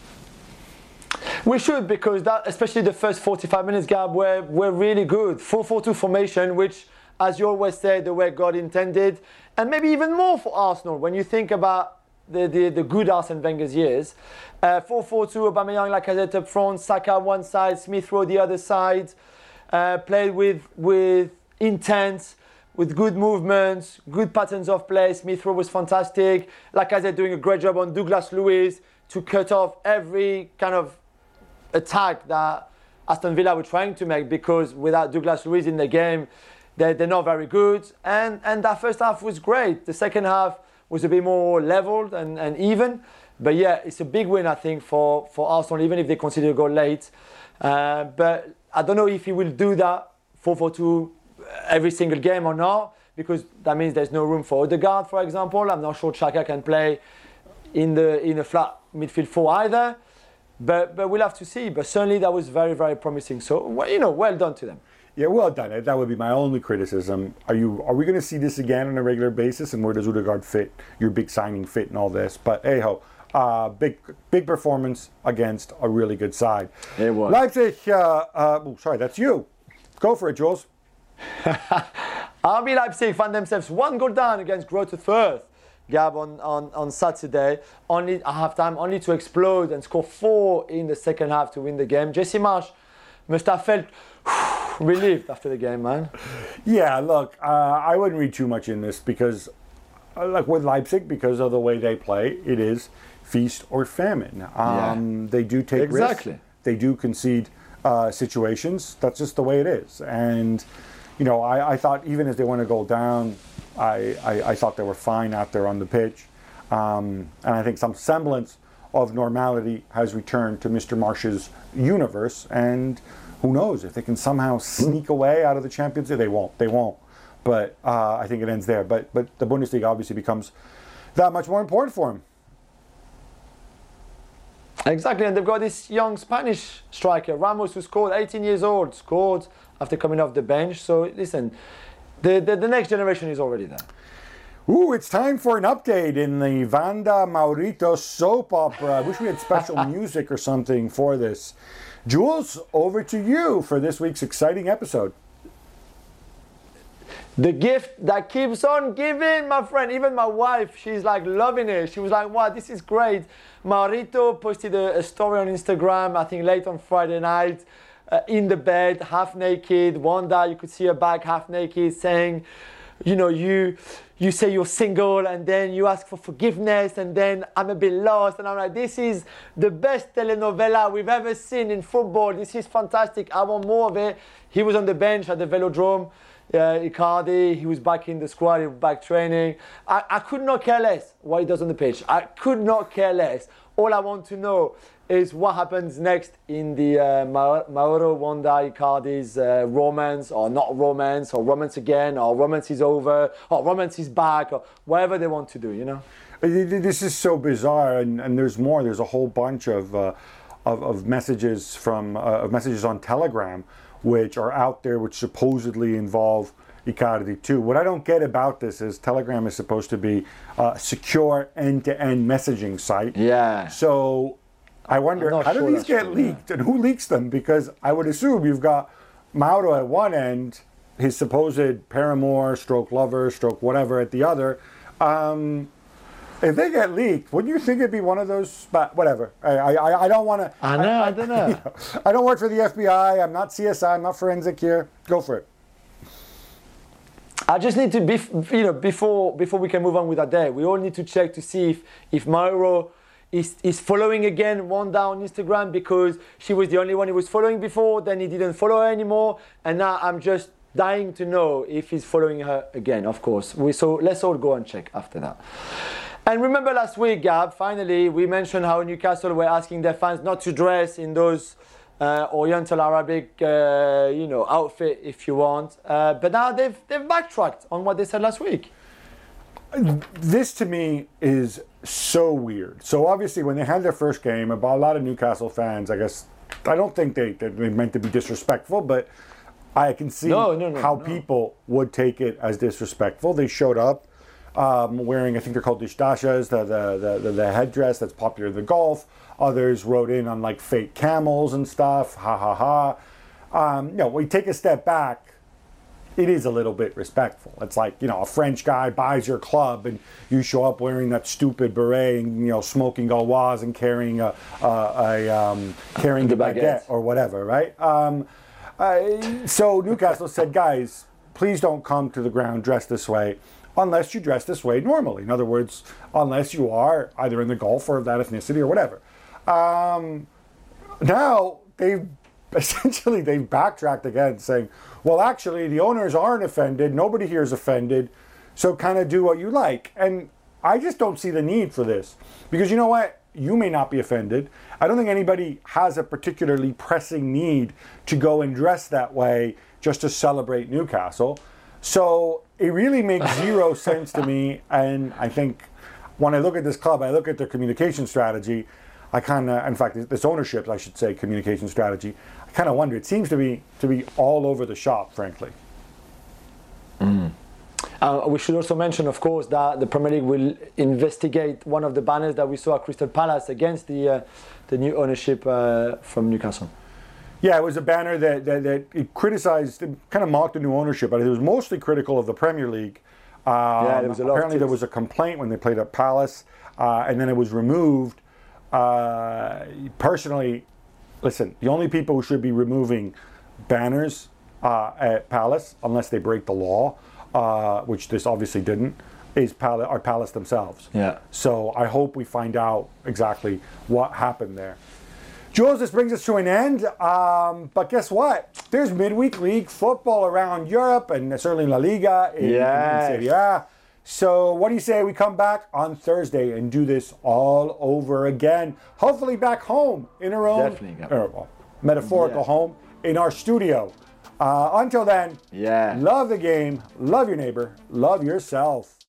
We should, because that, especially the first forty-five minutes, Gab, were, were really good. four four two formation, which, as you always say, the way God intended. And maybe even more for Arsenal when you think about the, the, the good Arsene Wenger's years. Uh, four four two, Aubameyang, Lacazette up front, Saka one side, Smith Rowe the other side. Uh, played with, with intent, with good movements, good patterns of play. Smith Rowe was fantastic. Lacazette doing a great job on Douglas Luiz to cut off every kind of attack that Aston Villa were trying to make, because without Douglas Luiz in the game, they're, they're not very good. And, and that first half was great. The second half was a bit more leveled and, and even. But yeah, it's a big win, I think, for, for Arsenal, even if they consider a goal late. Uh, but I don't know if he will do that four four two every single game or not, because that means there's no room for Odegaard, for example. I'm not sure Xhaka can play in the in a flat midfield four either. But but we'll have to see. But certainly that was very, very promising. So, well, you know, well done to them. Yeah, well done. That would be my only criticism. Are you? Are we going to see this again on a regular basis? And where does Odegaard fit? Your big signing fit and all this. But hey ho, uh, big big performance against a really good side. It was. Leipzig. Uh, uh, oh, sorry, that's you. Go for it, Jules. R B Leipzig found themselves one goal down against Greuther Fürth, Gab, on, on, on Saturday, only at half-time, only to explode and score four in the second half to win the game. Jesse Marsch must have felt relieved after the game, man. Yeah, look, uh, I wouldn't read too much in this because, uh, like with Leipzig, because of the way they play, it is feast or famine. Um, Yeah. They do take Exactly. risks. They do concede uh, situations. That's just the way it is. And, you know, I, I thought even as they went a goal down, I, I, I thought they were fine out there on the pitch. Um, and I think some semblance of normality has returned to Mister Marsch's universe. And who knows, if they can somehow sneak away out of the Champions League, they won't. They won't. But uh, I think it ends there. But but the Bundesliga obviously becomes that much more important for him. Exactly, and they've got this young Spanish striker, Ramos, who scored, eighteen years old, scored after coming off the bench. So listen, the, the, the next generation is already there. Ooh, it's time for an update in the Vanda Maurito soap opera. I wish we had special music or something for this. Jules, over to you for this week's exciting episode. The gift that keeps on giving, my friend. Even my wife, she's like loving it. She was like, wow, this is great. Maurito posted a, a story on Instagram, I think late on Friday night, uh, in the bed, half naked. Wanda, you could see her back half naked, saying, you know, you you say you're single and then you ask for forgiveness and then I'm a bit lost. And I'm like, this is the best telenovela we've ever seen in football. This is fantastic. I want more of it. He was on the bench at the Velodrome. Uh, Icardi, he was back in the squad, he was back training. I, I could not care less what he does on the pitch. I could not care less. All I want to know is what happens next in the uh, Ma- Mauro, Wanda, Icardi's uh, romance, or not romance, or romance again, or romance is over, or romance is back, or whatever they want to do, you know? This is so bizarre, and, and there's more. There's a whole bunch of uh, of, of messages from uh, of messages on Telegram, which are out there, which supposedly involve Icardi too. What I don't get about this is Telegram is supposed to be a secure end-to-end messaging site. Yeah. So I wonder, I'm not how do sure these that's get true, leaked, and who leaks them? Because I would assume you've got Mauro at one end, his supposed paramour, stroke lover, stroke whatever at the other. Um, If they get leaked, wouldn't you think it'd be one of those? But whatever. I I, I don't want to. I know. I, I don't know. You know. I don't work for the F B I. I'm not C S I. I'm not forensic here. Go for it. I just need to be, you know, before before we can move on with our day, we all need to check to see if if Mauro is is following again Wanda on Instagram, because she was the only one he was following before. Then he didn't follow her anymore, and now I'm just dying to know if he's following her again. Of course, we so let's all go and check after that. And remember last week, Gab, finally, we mentioned how Newcastle were asking their fans not to dress in those uh, Oriental Arabic, uh, you know, outfit, if you want. Uh, but now they've they've backtracked on what they said last week. this to me is so weird. So obviously, when they had their first game, about a lot of Newcastle fans, I guess, I don't think they they meant to be disrespectful, but I can see No, no, no, how no. people would take it as disrespectful. They showed up um, wearing, I think they're called dishdashas, the, the the the the headdress that's popular in the Gulf. Others rode in on like fake camels and stuff. Ha ha ha. Um, you know, we take a step back. It is a little bit respectful. It's like, you know, a French guy buys your club and you show up wearing that stupid beret and, you know, smoking Gauloise and carrying a, a, a um, carrying The the baguette. baguette. or whatever, right? Um, uh, so Newcastle said, guys, please don't come to the ground dressed this way unless you dress this way normally. In other words, unless you are either in the Gulf or of that ethnicity or whatever. Um, now they've essentially they've backtracked again, saying, well, actually, the owners aren't offended. Nobody here is offended. So kind of do what you like. And I just don't see the need for this. Because you know what? You may not be offended. I don't think anybody has a particularly pressing need to go and dress that way just to celebrate Newcastle. So it really makes zero sense to me. And I think when I look at this club, I look at their communication strategy. I kind of, in fact, this ownership, I should say, communication strategy. I kind of wonder. It seems to be to be all over the shop, frankly. Mm. Uh, we should also mention, of course, that the Premier League will investigate one of the banners that we saw at Crystal Palace against the uh, the new ownership uh, from Newcastle. Yeah, it was a banner that that, that it criticized, it kind of mocked the new ownership, but it was mostly critical of the Premier League. Um, yeah, there was a lot apparently, of there was a complaint when they played at Palace, uh, and then it was removed. Uh, personally, listen, the only people who should be removing banners uh, at Palace, unless they break the law, uh, which this obviously didn't, is Palace, are Palace themselves. Yeah. So I hope we find out exactly what happened there. Jules, this brings us to an end. Um, but guess what? There's midweek league football around Europe, and certainly La Liga in, Yes. in Serie A. So what do you say we come back on Thursday and do this all over again? Hopefully back home in our own, Definitely, yeah. or, well, metaphorical Yeah. home in our studio. Uh, until then, Yeah. love the game, love your neighbor, love yourself.